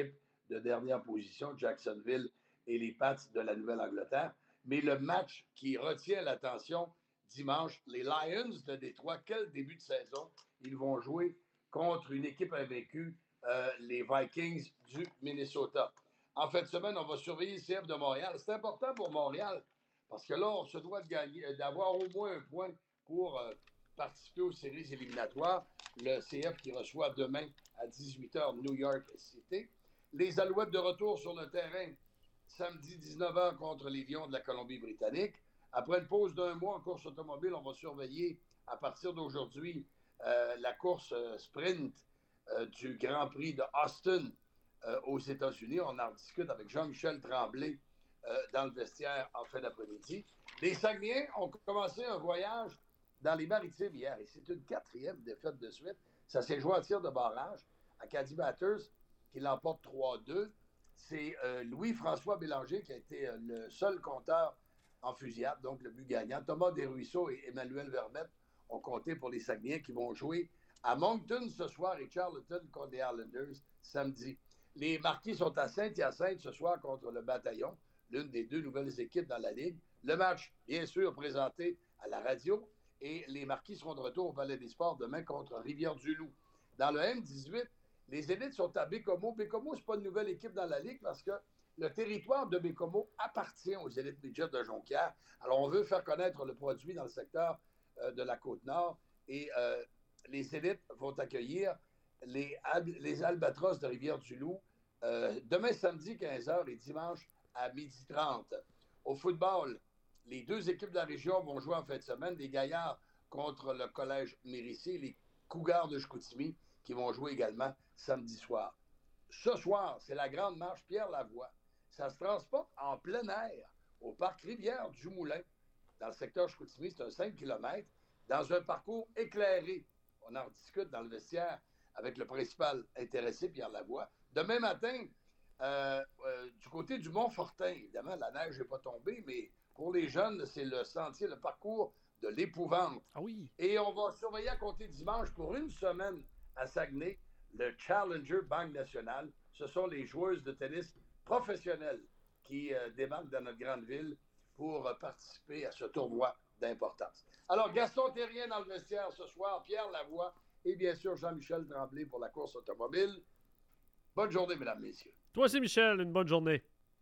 de dernière position, Jacksonville et les Pats de la Nouvelle-Angleterre. Mais le match qui retient l'attention dimanche, les Lions de Détroit, quel début de saison. Ils vont jouer contre une équipe invaincue, euh, les Vikings du Minnesota. En fin de semaine, on va surveiller le C F de Montréal. C'est important pour Montréal parce que là, on se doit de gagner, d'avoir au moins un point pour euh, participer aux séries éliminatoires. Le C F qui reçoit demain à dix-huit heures New York City. Les Alouettes de retour sur le terrain samedi dix-neuf heures contre les Lions de la Colombie-Britannique. Après une pause d'un mois en course automobile, on va surveiller à partir d'aujourd'hui euh, la course euh, sprint euh, du Grand Prix de Austin euh, aux États-Unis. On en discute avec Jean-Michel Tremblay euh, dans le vestiaire en fin d'après-midi. Les Saguenayens ont commencé un voyage dans les Maritimes hier et c'est une quatrième défaite de suite. Ça s'est joué en tir de barrage. Acadie Batters qui l'emporte trois deux. C'est euh, Louis-François Bélanger qui a été euh, le seul compteur en fusillade, donc le but gagnant. Thomas Desruisseaux et Emmanuel Vermette ont compté pour les Saguenayens qui vont jouer à Moncton ce soir et Charlottetown contre les Islanders samedi. Les Marquis sont à Saint-Hyacinthe ce soir contre le Bataillon, l'une des deux nouvelles équipes dans la Ligue. Le match, bien sûr, présenté à la radio et les Marquis seront de retour au Palais des Sports demain contre Rivière-du-Loup. Dans le M dix-huit, les élites sont à Bécomo. Bécomo, ce n'est pas une nouvelle équipe dans la Ligue parce que le territoire de Bécomo appartient aux élites midget de Jonquière. Alors, on veut faire connaître le produit dans le secteur euh, de la Côte-Nord et euh, les élites vont accueillir les, les Albatros de Rivière-du-Loup euh, demain samedi quinze heures et dimanche à midi trente. Au football, les deux équipes de la région vont jouer en fin de semaine. Les Gaillards contre le Collège Mérissé, les Cougars de Chicoutimi qui vont jouer également samedi soir. Ce soir, c'est la grande marche Pierre-Lavoie. Ça se transporte en plein air au parc Rivière-du-Moulin, dans le secteur Chicoutimi. C'est un cinq kilomètres, dans un parcours éclairé. On en discute dans le vestiaire avec le principal intéressé, Pierre-Lavoie. Demain matin, euh, euh, du côté du Mont-Fortin, évidemment, la neige n'est pas tombée, mais pour les jeunes, c'est le sentier, le parcours de l'épouvante. Ah oui. Et on va surveiller à compter dimanche pour une semaine à Saguenay, le Challenger Banque Nationale. Ce sont les joueuses de tennis professionnelles qui euh, débarquent dans notre grande ville pour euh, participer à ce tournoi d'importance. Alors, Gaston Thérien dans le vestiaire ce soir, Pierre Lavoie et bien sûr Jean-Michel Tremblay pour la course automobile. Bonne journée, mesdames, messieurs. Toi aussi, Michel, une bonne journée.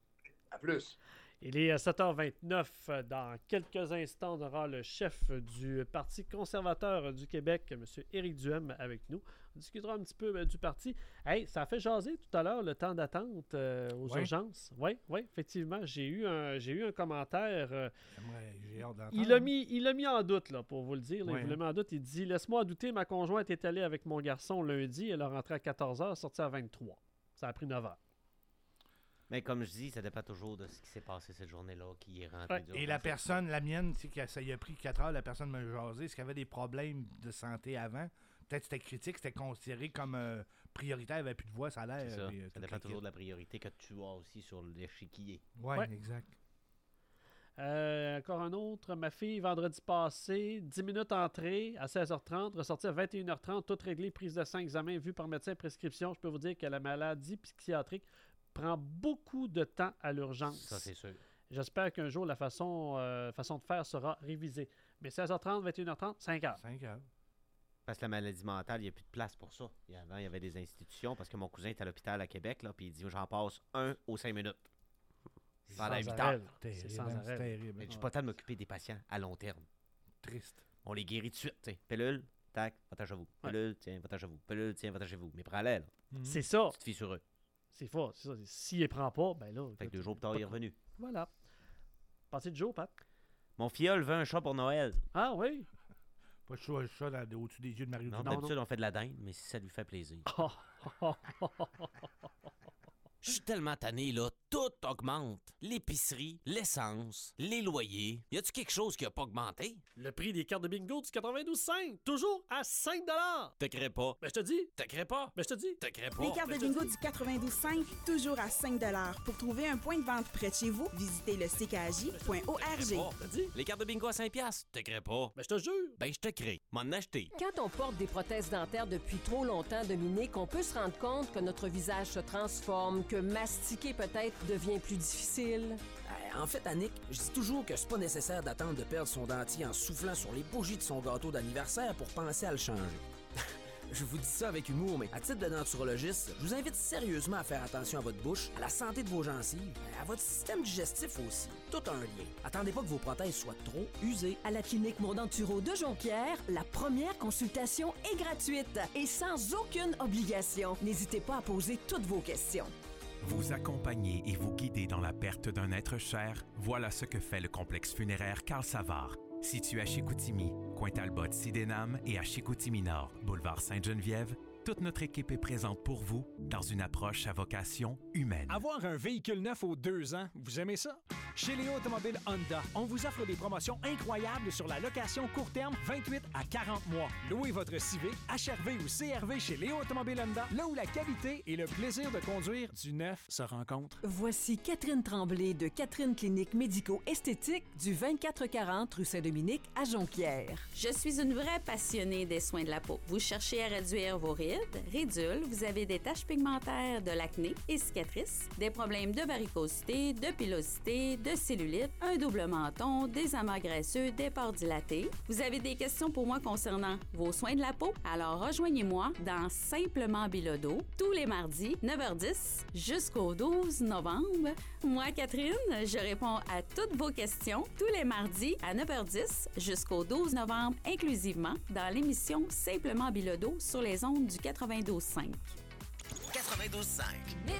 À plus. Il est à sept heures vingt-neuf. Dans quelques instants, on aura le chef du Parti conservateur du Québec, M. Éric Duhem, avec nous. On discutera un petit peu euh, du parti. Hey, ça a fait jaser tout à l'heure le temps d'attente euh, aux Oui. urgences. Oui, oui, effectivement. J'ai eu un, j'ai eu un commentaire. euh, J'aimerais- J'ai hâte d'entendre. il l'a mis, il l'a mis en doute, là, pour vous le dire. là. Ouais, il l'a mis en doute. Il dit « Laisse-moi douter, ma conjointe est allée avec mon garçon lundi. Elle est rentrée à quatorze heures, sortie à vingt-trois. Ça a pris neuf heures. Mais comme je dis, ça dépend toujours de ce qui s'est passé cette journée-là, qui est rentré Ouais. dur. Et la personne, la mienne, tu sais, que ça y a pris quatre heures, la personne m'a jasé. Est-ce qu'il y avait des problèmes de santé avant? Peut-être que c'était critique, c'était considéré comme euh, prioritaire, il n'y avait plus de voix, ça a l'air. C'est ça. puis, euh, Ça tout dépend le toujours kit. de la priorité que tu as aussi sur l'échiquier. Ouais, Ouais. exact. Euh, encore un autre. Ma fille, vendredi passé, dix minutes entrée à seize heures trente, ressortie à vingt et une heures trente, toute réglée, prise de sang, examen, vue par médecin, prescription. Je peux vous dire que la maladie psychiatrique prend beaucoup de temps à l'urgence. Ça, c'est sûr. J'espère qu'un jour, la façon, euh, façon de faire sera révisée. Mais seize heures trente, vingt et une heures trente, cinq heures. cinq heures. Parce que la maladie mentale, il n'y a plus de place pour ça. Il y a- Avant, il y avait des institutions, parce que mon cousin est à l'hôpital à Québec, là, puis il dit j'en passe un aux cinq minutes. Pendant Sans huit arrêt, heures. là. Terrible, C'est sans hein, arrêt. c'est terrible. Mais j'ai pas le temps de m'occuper des patients à long terme. Triste. On les guérit tout de suite. T'sais. Pilule, tac, va-t'en chez vous. Pilule, tiens, va-t'en chez vous. Pilule, tiens, va-t'en chez vous. Mais prends-les, là. C'est ça. Tu te fies sur eux. C'est fort. C'est ça. S'il ne prend pas, ben là. Fait que deux jours plus tard, il est revenu. Voilà. Passez de jour, Pat. Mon filleul veut un chat pour Noël. Ah oui. Pas de choix, ça dans- au-dessus des yeux de Mario Non, Dumont. d'habitude, on fait de la dinde, mais si ça lui fait plaisir. Je suis tellement tanné, là. Tout augmente. L'épicerie, l'essence, les loyers. Y a-tu quelque chose qui a pas augmenté? Le prix des cartes de bingo du quatre-vingt-douze cinq, toujours à cinq dollars. Te crée pas. Ben, je te dis. Te crée pas. Ben, je te dis. Te crée pas. Les cartes de bingo du quatre-vingt-douze cinq, toujours à cinq dollars. Pour trouver un point de vente près de chez vous, visitez le c k j point org. Te dis. Les cartes de bingo à cinq piastres. Te crée pas. Ben, je te jure. Ben, je te crée. M'en acheter. Quand on porte des prothèses dentaires depuis trop longtemps, Dominique, on peut se rendre compte que notre visage se transforme, que que mastiquer peut-être devient plus difficile? Euh, en fait, Annick, je dis toujours que c'est pas nécessaire d'attendre de perdre son dentier en soufflant sur les bougies de son gâteau d'anniversaire pour penser à le changer. Je vous dis ça avec humour, mais à titre de denturologiste, je vous invite sérieusement à faire attention à votre bouche, à la santé de vos gencives, à votre système digestif aussi. Tout a un lien. Attendez pas que vos prothèses soient trop usées. À la clinique Mondanturo de Jonquière, la première consultation est gratuite et sans aucune obligation. N'hésitez pas à poser toutes vos questions. Vous accompagner et vous guider dans la perte d'un être cher, voilà ce que fait le complexe funéraire Karl Savard. Situé à Chicoutimi, coin Talbot-Sydenham et à Chicoutimi-Nord, boulevard Sainte-Geneviève, toute notre équipe est présente pour vous dans une approche à vocation humaine. Avoir un véhicule neuf aux deux ans, vous aimez ça? Chez Léo Automobile Honda, on vous offre des promotions incroyables sur la location court terme vingt-huit à quarante mois. Louez votre Civic, H R V ou C R V chez Léo Automobile Honda, là où la qualité et le plaisir de conduire du neuf se rencontrent. Voici Catherine Tremblay de Catherine Clinique Médico-Esthétique du vingt-quatre quarante rue Saint-Dominique à Jonquière. Je suis une vraie passionnée des soins de la peau. Vous cherchez à réduire vos rides, ridules, vous avez des taches pigmentaires, de l'acné et cicatrices, des problèmes de varicosité, de pilosité, de cellulite, un double menton, des amas graisseux, des pores dilatés. Vous avez des questions pour moi concernant vos soins de la peau? Alors rejoignez-moi dans Simplement Bilodeau tous les mardis, neuf heures dix jusqu'au douze novembre. Moi, Catherine, je réponds à toutes vos questions tous les mardis à neuf heures dix jusqu'au douze novembre inclusivement dans l'émission Simplement Bilodeau sur les ondes du quatre-vingt-douze cinq. quatre-vingt-douze cinq.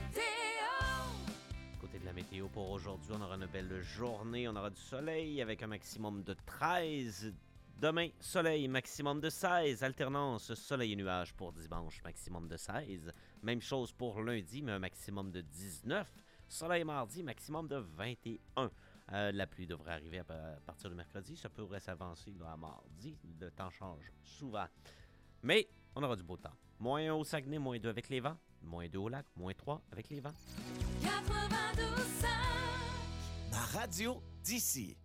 Côté de la météo pour aujourd'hui, on aura une belle journée, on aura du soleil avec un maximum de treize. Demain, soleil, maximum de seize. Alternance, soleil et nuages pour dimanche, maximum de seize. Même chose pour lundi, mais un maximum de dix-neuf. Soleil mardi, maximum de vingt et un. Euh, la pluie devrait arriver à, à partir du mercredi. Ça pourrait s'avancer là, à mardi. Le temps change souvent. Mais on aura du beau temps. Moins un au Saguenay, moins deux avec les vents. Moins deux au lac, moins trois avec les vents. quatre-vingt-douze cinq. Ma radio d'ici.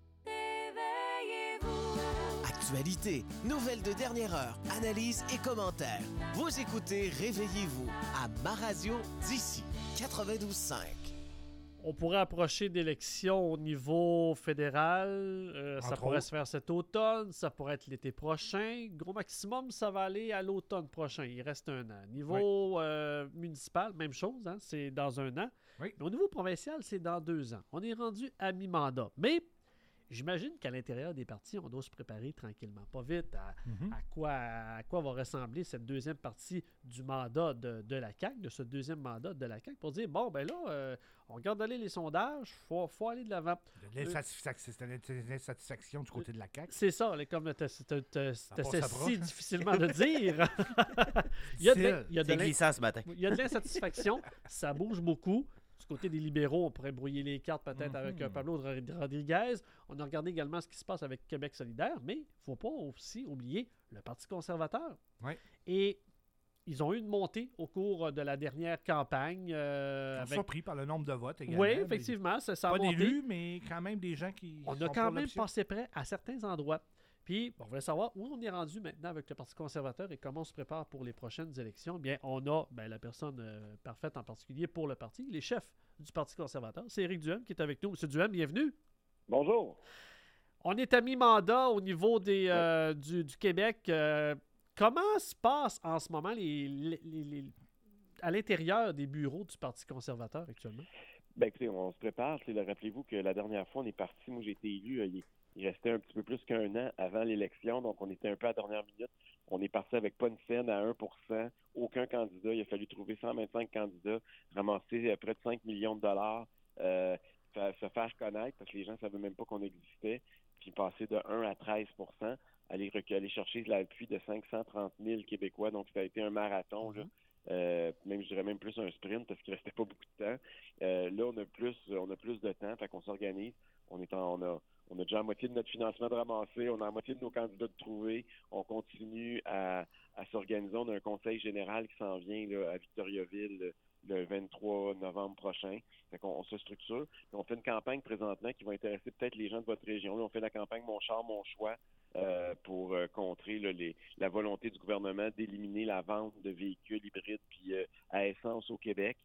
Réveillez-vous. Actualité, nouvelles de dernière heure, analyses et commentaires. Vous écoutez Réveillez-vous à Ma radio d'ici. quatre-vingt-douze cinq. On pourrait approcher d'élections au niveau fédéral. Euh, ça pourrait autres. se faire cet automne. Ça pourrait être l'été prochain. Gros maximum, ça va aller à l'automne prochain. Il reste un an. Niveau euh, municipal, même chose. Hein, c'est dans un an. Oui. Mais au niveau provincial, c'est dans deux ans. On est rendu à mi-mandat. Mais j'imagine qu'à l'intérieur des partis, on doit se préparer tranquillement, pas vite, à, Mhm. à quoi, à quoi va ressembler cette deuxième partie du mandat de, de la C A Q, de ce deuxième mandat de la C A Q, pour dire, bon, ben là, euh, on regarde aller les sondages, il faut, faut aller de l'avant. De l'insatisfaction- C'est une insatisfaction du côté de la C A Q. C'est ça, là, comme tu essaies Ça passe si hein? difficilement de dire. il y a de, Difficile. il y a de C'est l'in- glissant ce matin. il y a de l'insatisfaction, ça bouge beaucoup. Du côté des libéraux, on pourrait brouiller les cartes peut-être avec Mhm. euh, Pablo Rodri- Rodriguez. On a regardé également ce qui se passe avec Québec solidaire, mais il ne faut pas aussi oublier le Parti conservateur. Oui. Et ils ont eu une montée au cours de la dernière campagne. euh, Ils sont avec... surpris par le nombre de votes également. Oui, mais effectivement, ça, ça a Pas monté. d'élus, mais quand même des gens qui On sont a pour quand même l'option. passé près à certains endroits. Puis, on voulait savoir où on est rendu maintenant avec le Parti conservateur et comment on se prépare pour les prochaines élections. Bien, on a ben, la personne euh, parfaite en particulier pour le parti, les chefs du Parti conservateur. C'est Éric Duhem qui est avec nous. Monsieur Duhem, bienvenue. Bonjour. On est à mi-mandat au niveau des, euh, du, du Québec. Euh, comment se passe en ce moment les, les- les- les- à l'intérieur des bureaux du Parti conservateur actuellement? Ben écoutez, on se prépare. Tu sais, là, rappelez-vous que la dernière fois, on est parti, moi j'ai été élu, euh, il, il restait un petit peu plus qu'un an avant l'élection, donc on était un peu à la dernière minute. On est parti avec pas une scène à un pour cent, aucun candidat. Il a fallu trouver cent vingt-cinq candidats, ramasser euh, près de cinq millions de dollars, euh, fa- se faire connaître, parce que les gens ne savaient même pas qu'on existait, puis passer de un à treize pour cent, aller, rec- aller chercher l'appui de cinq cent trente mille Québécois. Donc ça a été un marathon, là. Euh, même je dirais même plus un sprint parce qu'il restait pas beaucoup de temps. Euh, là, on a plus, on a plus de temps, fait qu'on s'organise. On est en, on a, on a déjà la moitié de notre financement de ramasser, on a la moitié de nos candidats de trouver. On continue à, à s'organiser. On a un conseil général qui s'en vient là, à Victoriaville le, le vingt-trois novembre prochain. Fait qu'on on se structure. Puis on fait une campagne présentement qui va intéresser peut-être les gens de votre région. Là, on fait la campagne Mon char, mon choix. Euh, pour euh, contrer là, les, la volonté du gouvernement d'éliminer la vente de véhicules hybrides puis euh, à essence au Québec.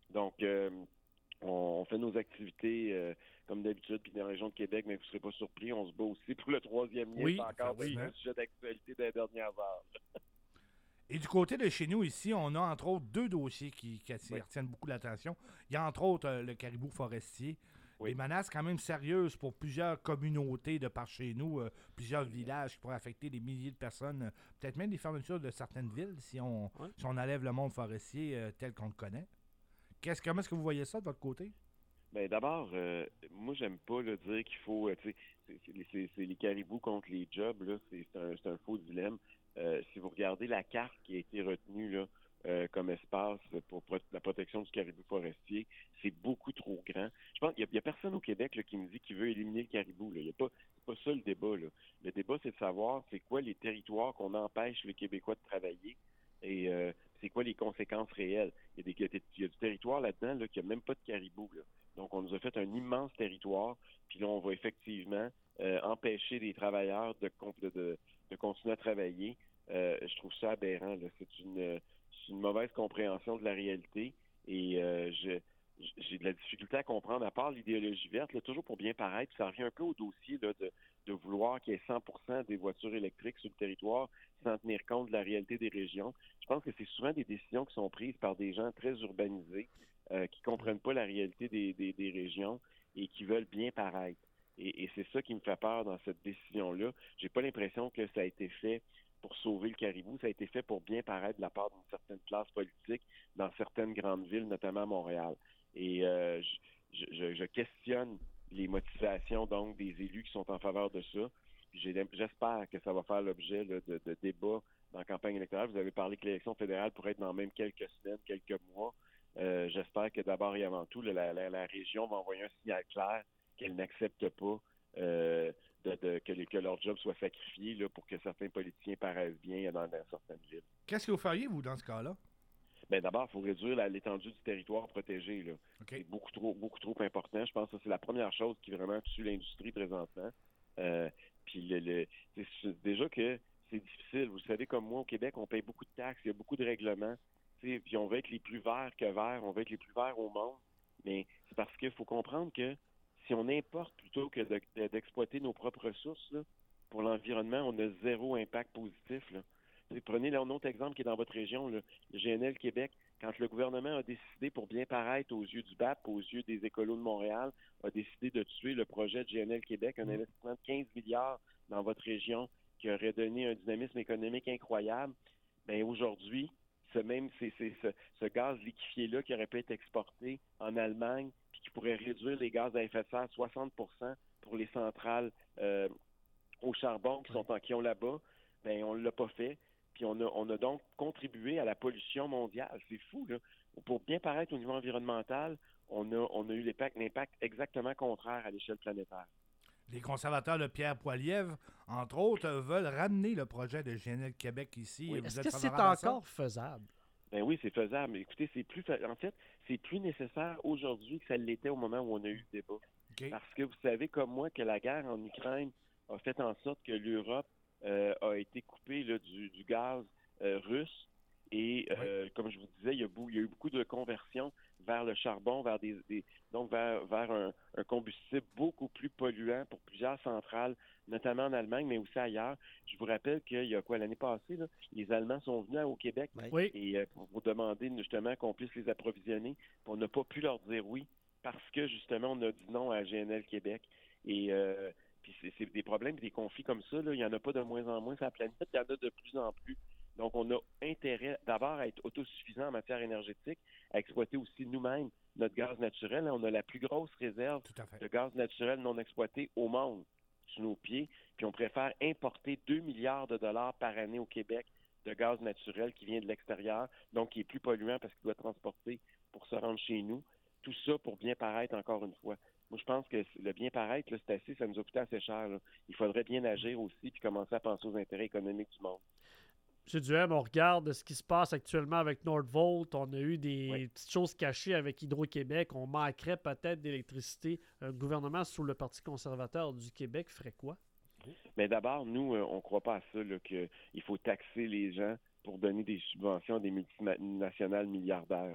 Donc, euh, on, on fait nos activités euh, comme d'habitude, puis dans la région de Québec, mais vous ne serez pas surpris, on se bat aussi pour le troisième lien. Oui, c'est encore oui. un sujet d'actualité des dernières heures. Et du côté de chez nous, ici, on a entre autres deux dossiers qui, qui attirent- Oui. retiennent beaucoup l'attention. Il y a entre autres euh, le caribou forestier. Oui. Des menaces quand même sérieuses pour plusieurs communautés de par chez nous, euh, plusieurs villages qui pourraient affecter des milliers de personnes, euh, peut-être même des fermetures de certaines villes si on, si on enlève le monde forestier euh, tel qu'on le connaît. Qu'est-ce, comment est-ce que vous voyez ça de votre côté? Ben d'abord, euh, moi j'aime pas là, dire qu'il faut, euh, tu sais, c'est, c'est, c'est- c'est les caribous contre les jobs là, c'est, c'est un, c'est un faux dilemme. Euh, si vous regardez la carte qui a été retenue là euh, comme espace pour pro- la protection du caribou forestier, c'est beaucoup trop grand. Je pense qu'il y a, il y a personne au Québec là, qui me dit qu'il veut éliminer le caribou. Là. Il y a pas, c'est pas ça le débat. Là. Le débat c'est de savoir c'est quoi les territoires qu'on empêche les Québécois de travailler et euh, c'est quoi les conséquences réelles. Il y a, des, il y a des- il y a du territoire là-dedans là, qui n'a même pas de caribou. Là. Donc, on nous a fait un immense territoire, puis là, on va effectivement euh, empêcher les travailleurs de, con- de, de, de continuer à travailler. Euh, je trouve ça aberrant. Là. C'est une, c'est une mauvaise compréhension de la réalité et euh, je, j'ai de la difficulté à comprendre, à part l'idéologie verte, là, toujours pour bien paraître, ça revient un peu au dossier là, de, de vouloir qu'il y ait cent pour cent des voitures électriques sur le territoire sans tenir compte de la réalité des régions. Je pense que c'est souvent des décisions qui sont prises par des gens très urbanisés, euh, qui comprennent pas la réalité des, des, des régions et qui veulent bien paraître. Et, et c'est ça qui me fait peur dans cette décision-là. J'ai pas l'impression que ça a été fait pour sauver le caribou, ça a été fait pour bien paraître de la part d'une certaine classe politique dans certaines grandes villes, notamment à Montréal. Et euh, je, je, je questionne les motivations donc des élus qui sont en faveur de ça. Puis j'ai- j'espère que ça va faire l'objet là, de, de débats dans la campagne électorale. Vous avez parlé que l'élection fédérale pourrait être dans même quelques semaines, quelques mois. Euh, j'espère que d'abord et avant tout, là, la, la, la région va envoyer un signal clair qu'elle n'accepte pas euh, de, de- que, les- que leur job soit sacrifié là, pour que certains politiciens paraissent bien dans, dans certaines villes. Qu'est-ce que vous feriez, vous, dans ce cas-là? Ben d'abord, il faut réduire la- l'étendue du territoire protégé. Là. C'est beaucoup trop, beaucoup trop important. Je pense que c'est la première chose qui vraiment tue l'industrie présentement. Euh, puis le, le- c'est c'est- déjà que c'est difficile. Vous savez, comme moi, au Québec, on paye beaucoup de taxes, il y a beaucoup de règlements. Tu sais, puis on veut être les plus verts que verts, on veut être les plus verts au monde. Mais c'est parce qu'il faut comprendre que si on importe plutôt que de- de- d'exploiter nos propres ressources, là, pour l'environnement, on a zéro impact positif. Là. Tu sais, prenez là, un autre exemple qui est dans votre région, là, le G N L Québec. Quand le gouvernement a décidé, pour bien paraître aux yeux du B A P, aux yeux des écolos de Montréal, a décidé de tuer le projet de G N L Québec, un investissement de quinze milliards dans votre région qui aurait donné un dynamisme économique incroyable, bien aujourd'hui, ce même c'est, c'est, ce, ce gaz liquéfié-là qui aurait pu être exporté en Allemagne puis qui pourrait réduire les gaz à effet de serre à soixante pour cent pour les centrales euh, au charbon qui sont en, qui ont là-bas, ben on ne l'a pas fait. Puis on a, on a donc contribué à la pollution mondiale. C'est fou, là. Pour bien paraître au niveau environnemental, on a, on a eu l'impact, l'impact exactement contraire à l'échelle planétaire. Les conservateurs de Pierre Poilievre, entre autres, euh, veulent ramener le projet de G N L Québec ici. Oui, Vous est-ce êtes que c'est favorable à ça? encore faisable? Ben oui, c'est faisable. Mais écoutez, c'est plus fa- en fait, c'est plus nécessaire aujourd'hui que ça l'était au moment où on a eu le débat. Parce que vous savez comme moi que la guerre en Ukraine a fait en sorte que l'Europe euh, a été coupée là, du, du gaz euh, russe. Et euh, comme je vous disais, il y, a beau- il y a eu beaucoup de conversion vers le charbon, vers des, des- donc vers, vers un, un combustible beaucoup plus polluant pour plusieurs centrales, notamment en Allemagne, mais aussi ailleurs. Je vous rappelle qu'il y a quoi l'année passée, là, les Allemands sont venus au Québec et euh, pour vous demander justement qu'on puisse les approvisionner. Puis on n'a pas pu leur dire oui parce que justement on a dit non à G N L Québec. Et euh, puis c'est, c'est des problèmes, des conflits comme ça, là, il n'y en a pas de moins en moins sur la planète, il y en a de plus en plus. Donc, on a intérêt d'abord à être autosuffisant en matière énergétique, à exploiter aussi nous-mêmes notre gaz naturel. On a la plus grosse réserve de gaz naturel non exploité au monde sous nos pieds. Puis on préfère importer deux milliards de dollars par année au Québec de gaz naturel qui vient de l'extérieur, donc qui est plus polluant parce qu'il doit transporter pour se rendre chez nous. Tout ça pour bien paraître encore une fois. Moi, je pense que le bien paraître, là, c'est assez, ça nous a coûté assez cher. Là. Il faudrait bien agir aussi puis commencer à penser aux intérêts économiques du monde. M. Duhem, on regarde ce qui se passe actuellement avec Nordvolt. On a eu des Oui. petites choses cachées avec Hydro-Québec. On manquerait peut-être d'électricité. Un gouvernement sous le Parti conservateur du Québec ferait quoi? Mais d'abord, nous, euh, on ne croit pas à ça, là, qu'il faut taxer les gens pour donner des subventions à des multinationales milliardaires. là.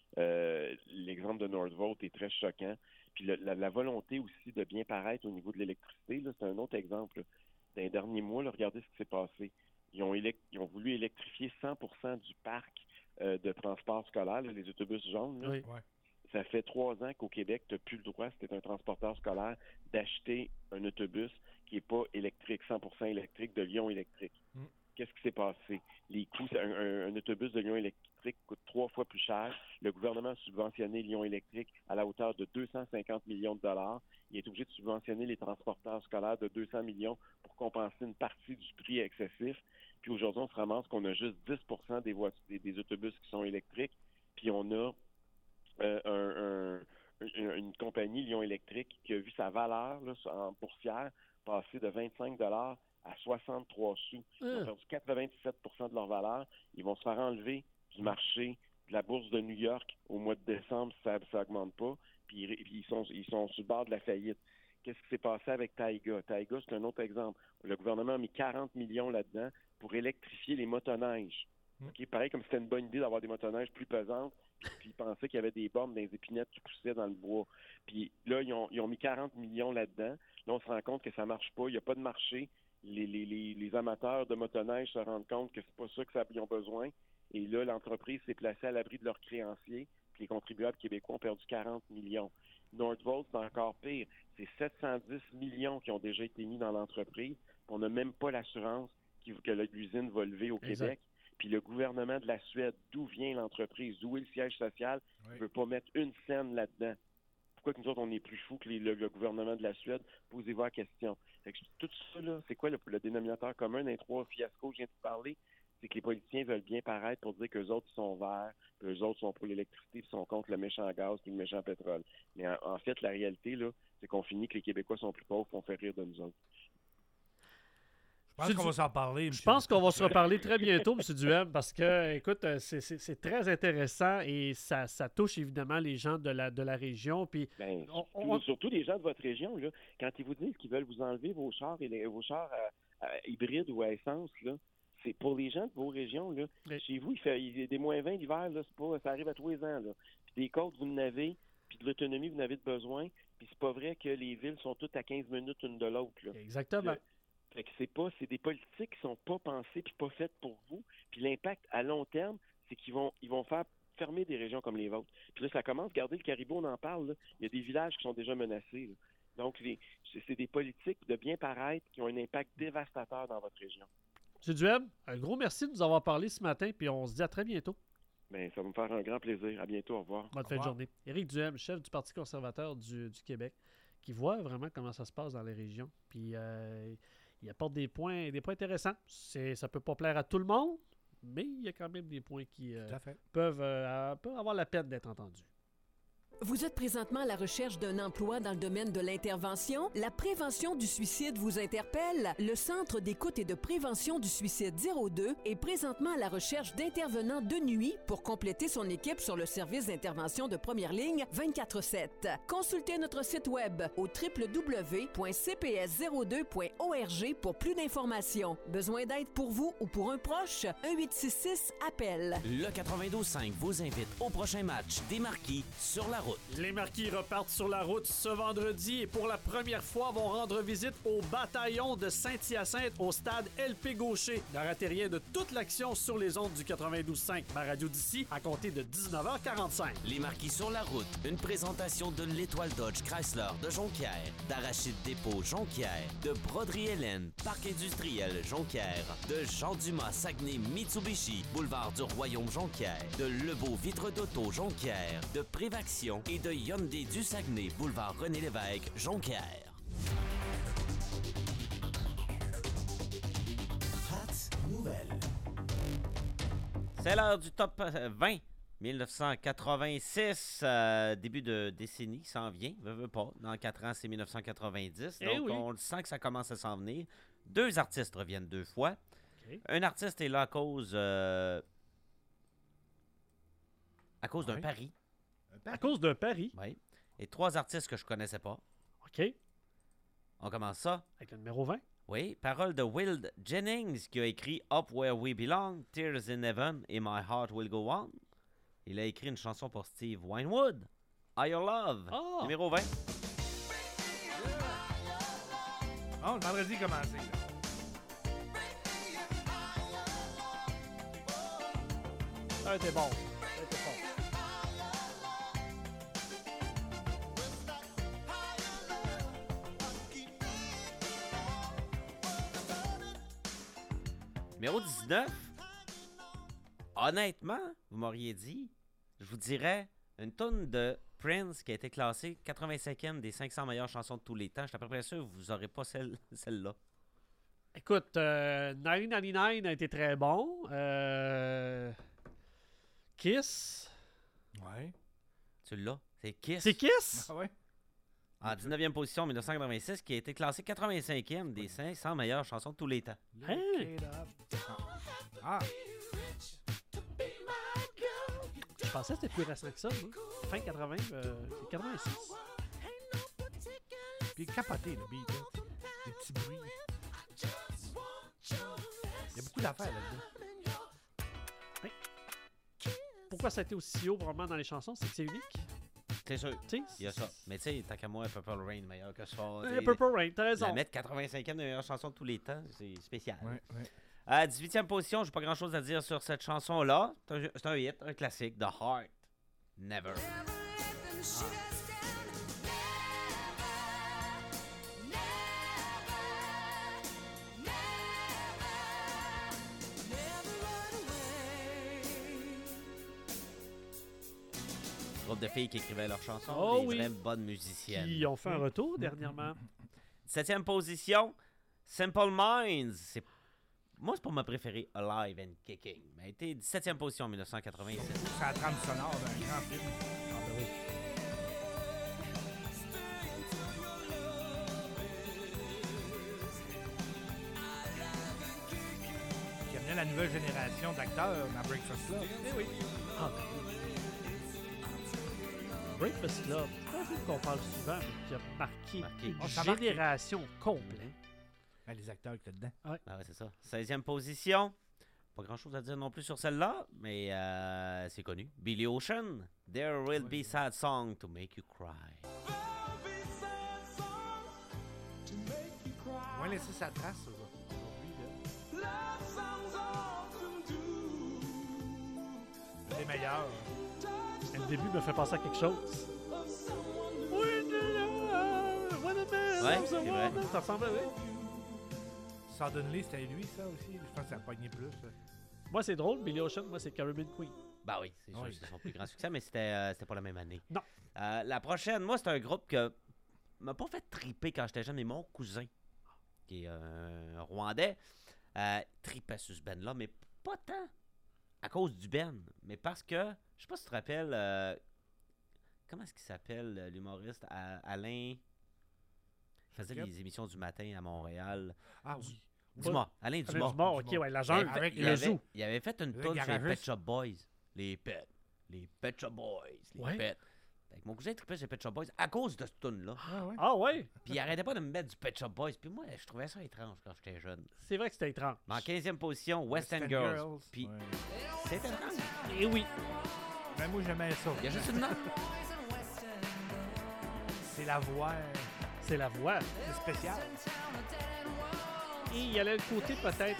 Euh, l'exemple de Nordvolt est très choquant. Puis le, la, la volonté aussi de bien paraître au niveau de l'électricité, là, c'est un autre exemple. Là. Dans les derniers mois, là, regardez ce qui s'est passé. Ils ont, élect- ils ont voulu électrifier cent pour cent du parc euh, de transport scolaire, là, les autobus jaunes. Là. Oui. Ouais. Ça fait trois ans qu'au Québec, tu n'as plus le droit, si tu es un transporteur scolaire, d'acheter un autobus qui n'est pas électrique, cent pour cent électrique, de Lyon électrique. Mm. Qu'est-ce qui s'est passé? Les coûts, un, un, un autobus de Lyon électrique coûte trois fois plus cher. Le gouvernement a subventionné Lyon électrique à la hauteur de deux cent cinquante millions de dollars. Il est obligé de subventionner les transporteurs scolaires de deux cents millions pour compenser une partie du prix excessif. Puis aujourd'hui, on se ramasse qu'on a juste dix pour cent des, voitures, des, des autobus qui sont électriques. Puis on a euh, un, un, une, une compagnie, Lyon électrique, qui a vu sa valeur là, en boursière passer de vingt-cinq dollars à soixante-trois sous. Ils ont perdu quatre-vingt-dix-sept pour cent de leur valeur. Ils vont se faire enlever du marché de la bourse de New York au mois de décembre si ça n'augmente pas. Puis ils sont, ils sont sur le bord de la faillite. Qu'est-ce qui s'est passé avec Taiga? Taiga, c'est un autre exemple. Le gouvernement a mis quarante millions là-dedans pour électrifier les motoneiges. Mm. Okay? Pareil comme c'était une bonne idée d'avoir des motoneiges plus pesantes. Puis, puis ils pensaient qu'il y avait des bornes dans les épinettes qui poussaient dans le bois. Puis là, ils ont, ils ont mis quarante millions là-dedans. Là, on se rend compte que ça ne marche pas. Il n'y a pas de marché. Les, les, les, les amateurs de motoneige se rendent compte que c'est pas ça que ça, ils ont besoin. Et là, l'entreprise s'est placée à l'abri de leurs créanciers. Puis les contribuables québécois ont perdu quarante millions. Nordvolt, c'est encore pire. C'est sept cent dix millions qui ont déjà été mis dans l'entreprise. On n'a même pas l'assurance qui, que l'usine va lever au exact. Québec. Puis le gouvernement de la Suède, d'où vient l'entreprise, d'où est le siège social, ne oui. veut pas mettre une scène là-dedans. Pourquoi que nous autres, on est plus fous que les, le, le gouvernement de la Suède? Posez-vous la question. Fait que tout ça, là, c'est quoi le, le dénominateur commun d'un trois fiascos que je viens de vous parler? C'est que les politiciens veulent bien paraître pour dire qu'eux autres, ils sont verts, puis eux autres sont pour l'électricité, puis sont contre le méchant gaz, puis le méchant pétrole. Mais en, en fait, la réalité, là, c'est qu'on finit que les Québécois sont plus pauvres, qu'on fait rire de nous autres. Je pense qu'on va s'en parler. Je pense qu'on va se reparler très bientôt, M. Duhem, parce que, écoute, c'est, c'est, c'est très intéressant et ça, ça touche évidemment les gens de la, de la région. Puis ben, on, surtout, on... surtout les gens de votre région, là, quand ils vous disent qu'ils veulent vous enlever vos chars, et les, vos chars à, à hybrides ou à essence, là, c'est pour les gens de vos régions. Là. Mais... Chez vous, il fait il y a des moins vingt l'hiver, là, c'est pas, ça arrive à tous les ans. Là. Puis des côtes, vous en avez, puis de l'autonomie, vous en avez de besoin. Puis c'est pas vrai que les villes sont toutes à quinze minutes une de l'autre. Là. Exactement. Le, Fait que c'est pas, c'est des politiques qui sont pas pensées puis pas faites pour vous. Puis l'impact à long terme, c'est qu'ils vont, ils vont faire fermer des régions comme les vôtres. Puis là, ça commence. Regardez le Caribou, on en parle. Là. Il y a des villages qui sont déjà menacés. Là. Donc, les, c'est des politiques de bien paraître qui ont un impact dévastateur dans votre région. M. Duhem, un gros merci de nous avoir parlé ce matin. Puis on se dit à très bientôt. Bien, ça va me faire un grand plaisir. À bientôt. Au revoir. Bonne fin de journée. Éric Duhem, chef du Parti conservateur du, du Québec, qui voit vraiment comment ça se passe dans les régions. Puis euh, il apporte des points, des points intéressants. C'est, ça ne peut pas plaire à tout le monde, mais il y a quand même des points qui euh, peuvent, euh, peuvent avoir la peine d'être entendus. Vous êtes présentement à la recherche d'un emploi dans le domaine de l'intervention? La prévention du suicide vous interpelle? Le Centre d'écoute et de prévention du suicide zéro deux est présentement à la recherche d'intervenants de nuit pour compléter son équipe sur le service d'intervention de première ligne vingt-quatre sept. Consultez notre site web au w w w point c p s zéro deux point org pour plus d'informations. Besoin d'aide pour vous ou pour un proche? un huit six six appel. Le quatre-vingt-douze cinq vous invite au prochain match des Marquis sur la route. Les Marquis repartent sur la route ce vendredi et pour la première fois vont rendre visite au bataillon de Saint-Hyacinthe au stade L P Gaucher. Ne ratez rien de toute l'action sur les ondes du quatre-vingt-douze cinq. Ma radio d'ici à compter de dix-neuf heures quarante-cinq. Les Marquis sur la route, une présentation de l'Étoile Dodge Chrysler de Jonquière, d'Arachide Dépôt Jonquière, de Broderie Hélène, Parc industriel Jonquière, de Jean Dumas Saguenay Mitsubishi, boulevard du Royaume Jonquière, de Lebeau Vitre d'Auto Jonquière, de Prévaction et de Hyundai du Saguenay, boulevard René-Lévesque, Jonquière. Hot nouvelle. C'est l'heure du top vingt. dix-neuf cent quatre-vingt-six, euh, début de décennie, s'en vient, veut, veut pas. Dans quatre ans, c'est dix-neuf cent quatre-vingt-dix. Donc, Eh oui. on le sent que ça commence à s'en venir. Deux artistes reviennent deux fois. Okay. Un artiste est là à cause... Euh, à cause d'un Ouais. pari. À cause d'un pari? Oui. Et trois artistes que je connaissais pas. OK. On commence ça. Avec le numéro vingt. Oui, parole de Will Jennings qui a écrit Up Where We Belong, Tears in Heaven et My Heart Will Go On. Il a écrit une chanson pour Steve Winwood, Higher Love, Ah! numéro vingt. Bon, le vendredi commencé. Là. Ça a été bon. Ça a été fort. Numéro dix-neuf. Honnêtement, vous m'auriez dit, je vous dirais, une tonne de Prince qui a été classée quatre-vingt-cinquième des cinq cents meilleures chansons de tous les temps. Je suis à peu près sûr que vous n'aurez pas celle, celle-là. Écoute, euh, mille neuf cent quatre-vingt-dix-neuf a été très bon. Euh, Kiss. Ouais. Tu l'as? C'est Kiss. C'est Kiss? Ah ouais? En dix-neuvième position, mille neuf cent quatre-vingt-six, qui a été classé quatre-vingt-cinquième des cinq cents meilleures chansons de tous les temps. Hein? Ah. Je pensais que c'était plus récent que ça, moi. Fin quatre-vingts, euh, c'est quatre-vingt-six. Puis capoté, le beat. Hein. Des petits bruits. Il y a beaucoup d'affaires là-dedans. Hein? Pourquoi ça a été aussi haut, probablement, dans les chansons? C'est que c'est unique. C'est sûr. T'sais, Il y a ça. Mais tu sais, tant qu'à moi, Purple Rain meilleur que ça. Euh, Purple Rain, t'as raison. La mettre quatre-vingt-cinquième des meilleures chansons de tous les temps, c'est spécial. Ouais, ouais. À dix-huitième position, j'ai pas grand chose à dire sur cette chanson-là. C'est un, c'est un hit, un classique, The Heart. Never. Ah. Groupe de filles qui écrivaient leurs chansons, Oh des oui. vraies bonnes musiciennes. Qui ont fait un retour dernièrement. Septième position, Simple Minds. C'est... Moi, c'est pas ma préférée, Alive and Kicking. Mais elle a été dix-septième position en mille neuf cent quatre-vingt-sept. C'est la trame sonore d'un grand film. Ah ben oui. Qui amenait la nouvelle génération d'acteurs dans Breakfast Club. Eh oui. Ah ben oui. Breakfast Club, c'est un film qu'on parle souvent, mais qui a marqué, Marqué. une Oh, ça a marqué. génération complète. Ben, les acteurs qui étaient dedans. Ouais. Ah ouais, c'est ça. seizième position. Pas grand-chose à dire non plus sur celle-là, mais euh, c'est connu. Billy Ocean. There will be sad song to make you cry. On va laisser sa trace aujourd'hui. là. Les meilleurs. Et le début me fait penser à quelque chose. Ouais, c'est vrai. Ça ressemble, oui. Suddenly, c'était lui, ça aussi. Je pense que ça a pogné plus. là. Moi, c'est drôle. Billy Ocean, moi, c'est Caribbean Queen. Bah oui, c'est sûr Oui. que c'était son plus grand succès, mais c'était, euh, c'était pas la même année. Non. Euh, la prochaine, moi, c'est un groupe que m'a pas fait triper quand j'étais jeune, mais mon cousin, qui est euh, un Rwandais, euh, tripait sur ce band-là, mais pas tant à cause du band, mais parce que, je sais pas si tu te rappelles, euh, comment est-ce qu'il s'appelle, euh, l'humoriste à- Alain, il faisait Yep. des émissions du matin à Montréal. Ah oui. Dis-moi, Alain Alain Dumas. Dumas, ok, ouais, la jungle, Avec il, le avait, zoo. il avait fait une Le tune sur les garagiste. Pet Shop Boys. Les Pets. Les Pet Shop Boys. Les Ouais. Pets. Fait que mon cousin trippait sur les Pet Shop Boys à cause de cette tune-là. Ah ouais. Ah ouais? Puis il arrêtait pas de me mettre du Pet Shop Boys. Puis moi, je trouvais ça étrange quand j'étais jeune. C'est vrai que c'était étrange. Mais en quinzième position, West End West End Girls. Girls. Puis Ouais. c'est étrange. Et oui. Ben, moi, j'aimais ça. Il y a juste une note. C'est la voix. C'est la voix. C'est spécial. Et il y avait le côté peut-être.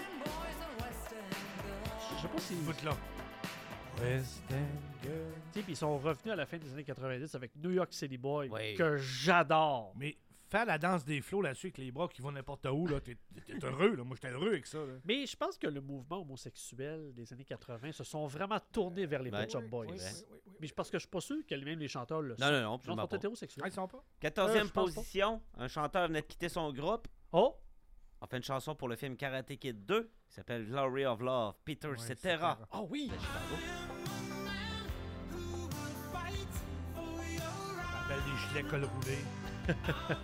Je sais pas si. Écoute-là. West End Girl. Tu sais, puis ils sont revenus à la fin des années quatre-vingt-dix avec New York City Boy, Oui. que j'adore. Mais faire la danse des flots là-dessus avec les bras qui vont n'importe où, là, t'es, t'es heureux. Là. Moi, j'étais heureux avec ça. Là. Mais je pense que le mouvement homosexuel des années quatre-vingt se sont vraiment tournés vers les Ouais. Pet Shop Boys. Oui, oui, oui. Mais je pense que je suis pas sûr que même les chanteurs le sont. Non, non, non, Non, ils absolument sont pas. hétérosexuels. Ah, ils sont pas? quatorzième Euh, je pense pas. position, un chanteur venait de quitter son groupe. Oh! On fait une chanson pour le film Karate Kid deux qui s'appelle Glory of Love. Peter Ouais, Cetera. Cetera. Oh oui! de Chicago. On appelle des gilets col roulés.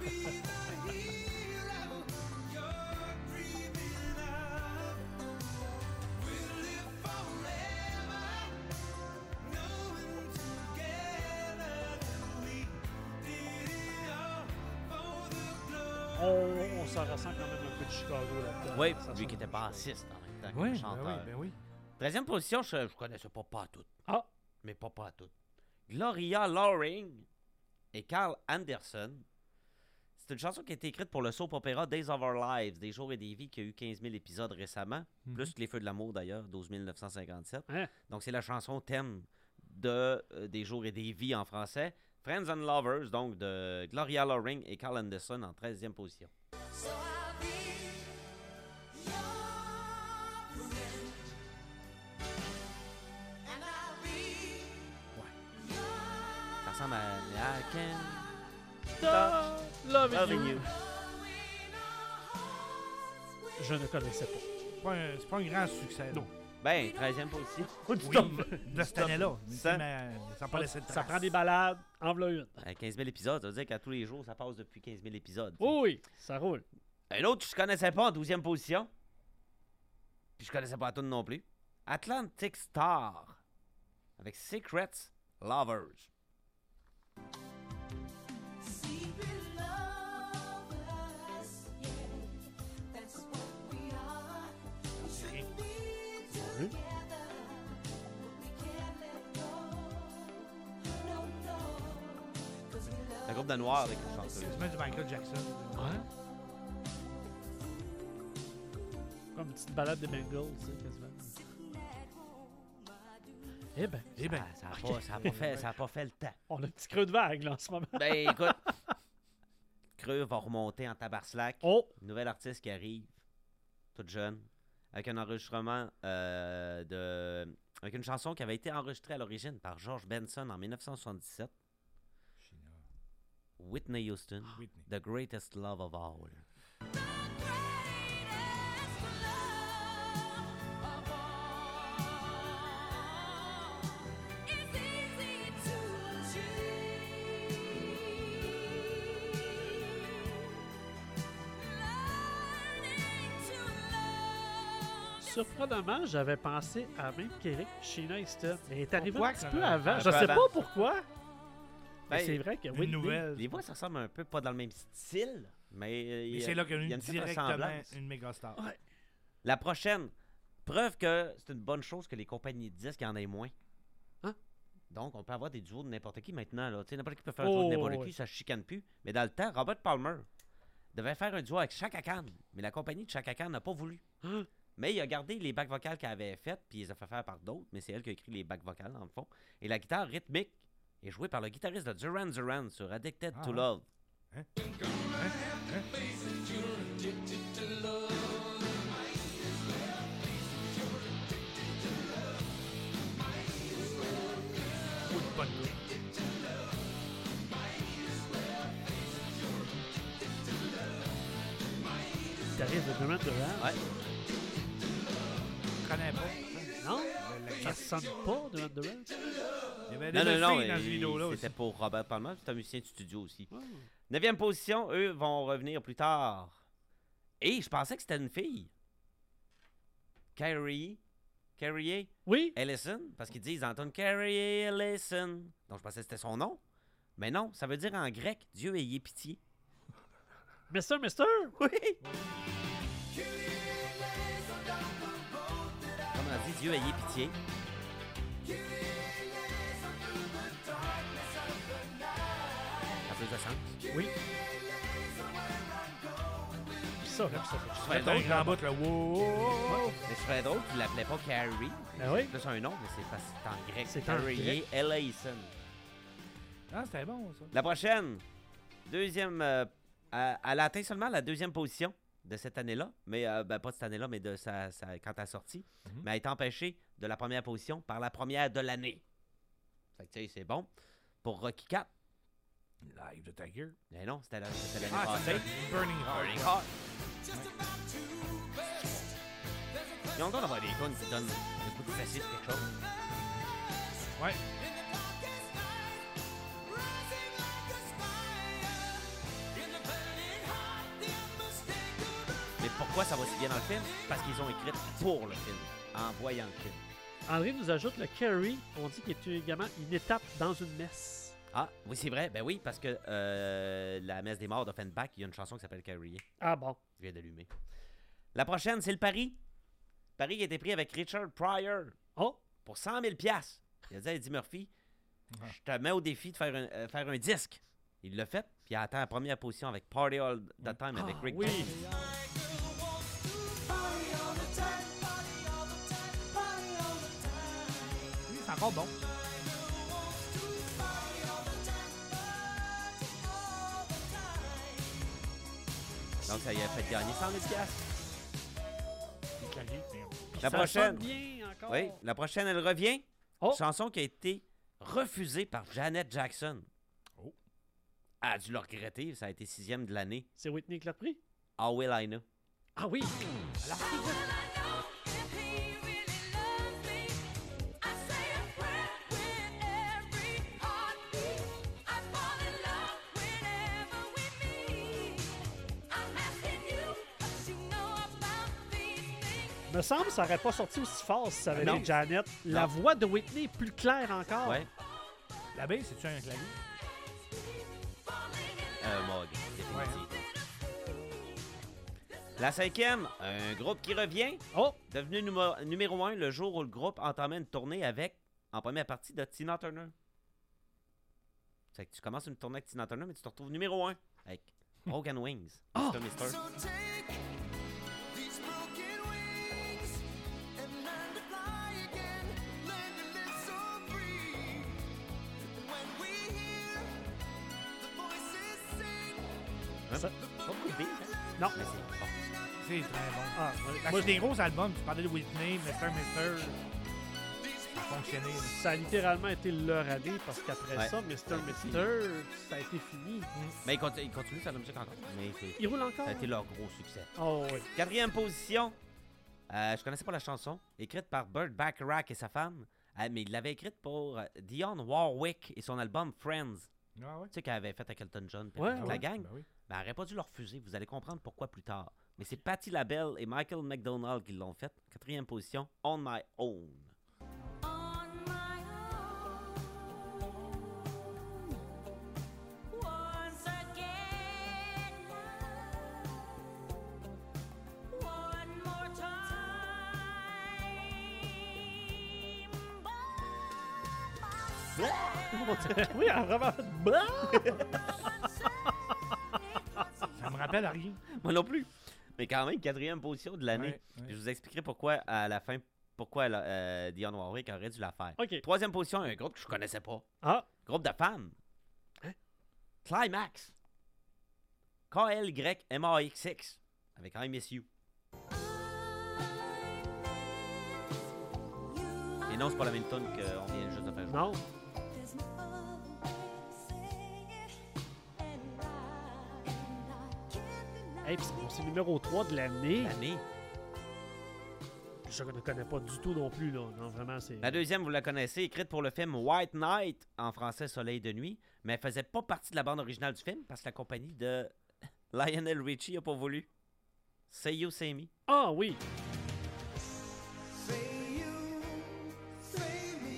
On, on s'en ressent quand même un peu de Chicago là-dedans. Oui, Ça lui sonne qui était un peu bassiste en même temps que Oui, ben chanteur. oui, ben oui. treizième position, je, je connaissais pas pas tout. Ah! mais pas pas à tout. Gloria Loring et Carl Anderson. C'est une chanson qui a été écrite pour le soap opéra Days of Our Lives, Des jours et des vies, qui a eu quinze mille épisodes récemment, Mhm. plus que Les Feux de l'amour d'ailleurs, douze mille neuf cent cinquante-sept. Hein? Donc c'est la chanson thème de euh, Des jours et des vies en français. Friends and Lovers, donc de Gloria Loring et Carl Anderson en treizième position. Ça ressemble à I Can Stop loving Loving you. You. Je ne connaissais pas. C'est pas un, c'est pas un grand succès. Non. Ben, treizième position. Oui, de cette année-là. Ça- Mais ça n'a pas laissé de Ça trace. prend des balades, en v'là une. Euh, quinze mille épisodes, ça veut dire qu'à tous les jours, ça passe depuis quinze mille épisodes. Oui, oui, ça roule. Un autre que je connaissais pas en douzième position. Puis je connaissais pas la tune non plus. Atlantic Star. Avec Secrets Lovers. Oui. C'est un groupe de noirs avec une chanteuse. C'est même du Michael Jackson. Ouais. Comme une petite balade des Bengals, tu sais, quasiment. Eh ben. Eh ben. Ça n'a pas, ça a pas, fait- ça a pas fait le temps. On a un petit creux de vague, là, en ce moment. Ben écoute, Creux va remonter en tabarslack. Oh! Nouvelle artiste qui arrive, toute jeune, avec un enregistrement euh, de. Avec une chanson qui avait été enregistrée à l'origine par George Benson en dix-neuf cent soixante-dix-sept. Whitney Houston, Whitney. The Greatest Love of All. Surprenamment, j'avais pensé à même qu'Eric Sheena Easton. Elle est arrivée Pourquoi un petit que peu ça- avant. un Je peu sais avant. pas pourquoi. Mais Ben, c'est vrai que Une Whitney, nouvelle. Les voix, ça ressemble un peu pas dans le même style, mais euh, il Mais y a- c'est là qu'il y a il y a eu une petite directement ressemblance. une méga star. Ouais. La prochaine, preuve que c'est une bonne chose que les compagnies de disques en aient moins. Hein? Donc, on peut avoir des duos de n'importe qui maintenant. Là. Tu sais, n'importe qui peut faire un duo Oh, de n'importe ouais. qui, ça chicane plus. Mais dans le temps, Robert Palmer devait faire un duo avec Chaka Khan, mais la compagnie de Chaka Khan n'a pas voulu. Hein? Mais il a gardé les bacs vocales qu'elle avait faites, puis il les a fait faire par d'autres, mais c'est elle qui a écrit les bacs vocales, dans le fond. Et la guitare rythmique est jouée par le guitariste de Duran Duran sur Addicted Ah, to ouais. Love. Hein? Hein? Hein? Oh, une bonne coupe. guitariste de Duran Duran. Ouais. Je connais pas. Non? Le- le- Ça sonne pas, Duran Duran? Il y avait Non, des non, non, filles dans cette il- vidéo-là aussi. c'était pour Robert Palmer, c'est un musicien de studio aussi. Oh. Neuvième position, eux vont revenir plus tard. Et je pensais que c'était une fille. Carrie. Carrie Oui? Ellison, parce qu'ils disent Anton Carrie Ellison. Donc je pensais que c'était son nom. Mais non, ça veut dire en grec Dieu ayez pitié. Mister, Mister? Oui! Comme on dit, Dieu ayez pitié. Ça fait de sens. Oui. Ça, j'aime ça. Je C'est un grand bout, là. Wow! Mais je ferais drôle qu'il l'appelait pas Carrie. Ah oui? C'est plus un nom, mais c'est parce que c'est en grec. C'est en Carrie grec. Ellison. Ah, c'était bon, ça. La prochaine, deuxième. euh, elle elle a atteint seulement la deuxième position de cette année-là, mais euh, ben, pas de cette année-là, mais de sa, sa- quand elle a sorti. Mhm. Mais elle a été empêchée de la première position par la première de l'année. Fait que tu sais, c'est bon. Pour Rocky quatre. Live de Tiger. Mais non, c'était la- c'était l'année Ah, passée. c'était Burning Heart. Burning Heart. Ils ont le droit d'avoir des tunes qui donnent un coup de facile quelque chose. Ouais. Mais pourquoi ça va si bien dans le film? Parce qu'ils ont écrit pour le film, en voyant le film. André nous ajoute le Carrie, on dit qu'il est également une étape dans une messe. Ah, oui, c'est vrai. Ben oui, parce que euh, la messe des morts d'Offenbach, il y a une chanson qui s'appelle Carrie. Ah bon? Je viens d'allumer. La prochaine, c'est le Paris. Paris qui a été pris avec Richard Pryor. Oh! Pour cent mille piastres. Il a dit à Eddie Murphy, je te mets au défi de faire un, euh, faire un disque. Il l'a fait, puis il a atteint la première position avec Party All the Time avec Rick oui. James. Oui, c'est encore bon. Donc, ça y a fait gagner cent mille dollars. C'est clavier, c'est- La Ça prochaine. sonne bien encore. Oui, la prochaine, elle revient. Oh. Chanson qui a été refusée par Janet Jackson. Oh. Elle a dû le regretter. Ça a été sixième de l'année. C'est Whitney qui l'a repris? How Will I Know? Ah oui! Me semble que ça n'aurait pas sorti aussi fort si ça avait Non. été Janet. La Non. voix de Whitney est plus claire encore. Ouais. La baisse, c'est-tu un clavier? Euh, Moog, définitivement. La cinquième, un groupe qui revient. Oh! Devenu numéro, numéro un le jour où le groupe entamait une tournée avec, en première partie, de Tina Turner. C'est que tu commences une tournée avec Tina Turner, mais tu te retrouves numéro un avec Broken Wings. Oh! mister Mister. Ça- Pas beaucoup de beat, hein? Non. Mais c'est bon. C'est très bon. Ah, ouais. Parce Moi, que des gros albums, tu parlais de Whitney, mister Mister Ça a fonctionné. là. ça a littéralement été leur année parce qu'après Ouais. ça, mister Ça a été Mister, ça a été fini. Mais ils continuent, ils continuent de faire de la musique encore. Mais c'est- Il roule encore? ça a été leur gros succès. Oh oui. Quatrième position. Euh, je connaissais pas la chanson. Écrite par Burt Bacharach et sa femme. Euh, mais il l'avait écrite pour euh, Dionne Warwick et son album Friends. Ah ouais? Tu sais qu'elle avait fait avec Elton John. puis Ouais, avec ouais. la gang. Ben oui. Ben, elle n'aurait pas dû le refuser. Vous allez comprendre pourquoi plus tard. Mais c'est Patti LaBelle et Michael McDonald qui l'ont fait. Quatrième position, On My Own. Oui, elle a vraiment fait bah! Ça me rappelle à rien. Moi non plus. Mais quand même, quatrième position de l'année. Ouais, ouais. Je vous expliquerai pourquoi à la fin, pourquoi elle a- euh, Dionne Warwick aurait dû la faire. OK. Troisième position, un groupe que je connaissais pas. Ah! Groupe de femmes. Hein? Climax. K L Y M A X X. Avec I Miss You. Et non, c'est pas la même tune qu'on vient juste de faire jouer. Non. Hey, puis c'est- c'est numéro trois de l'année. L'année. Je ne connais pas du tout non plus, là. Non, vraiment, c'est... La deuxième, vous la connaissez, écrite pour le film White Knight, en français Soleil de nuit, mais elle faisait pas partie de la bande originale du film parce que la compagnie de Lionel Richie a pas voulu. Say You, Say Me. Ah oui!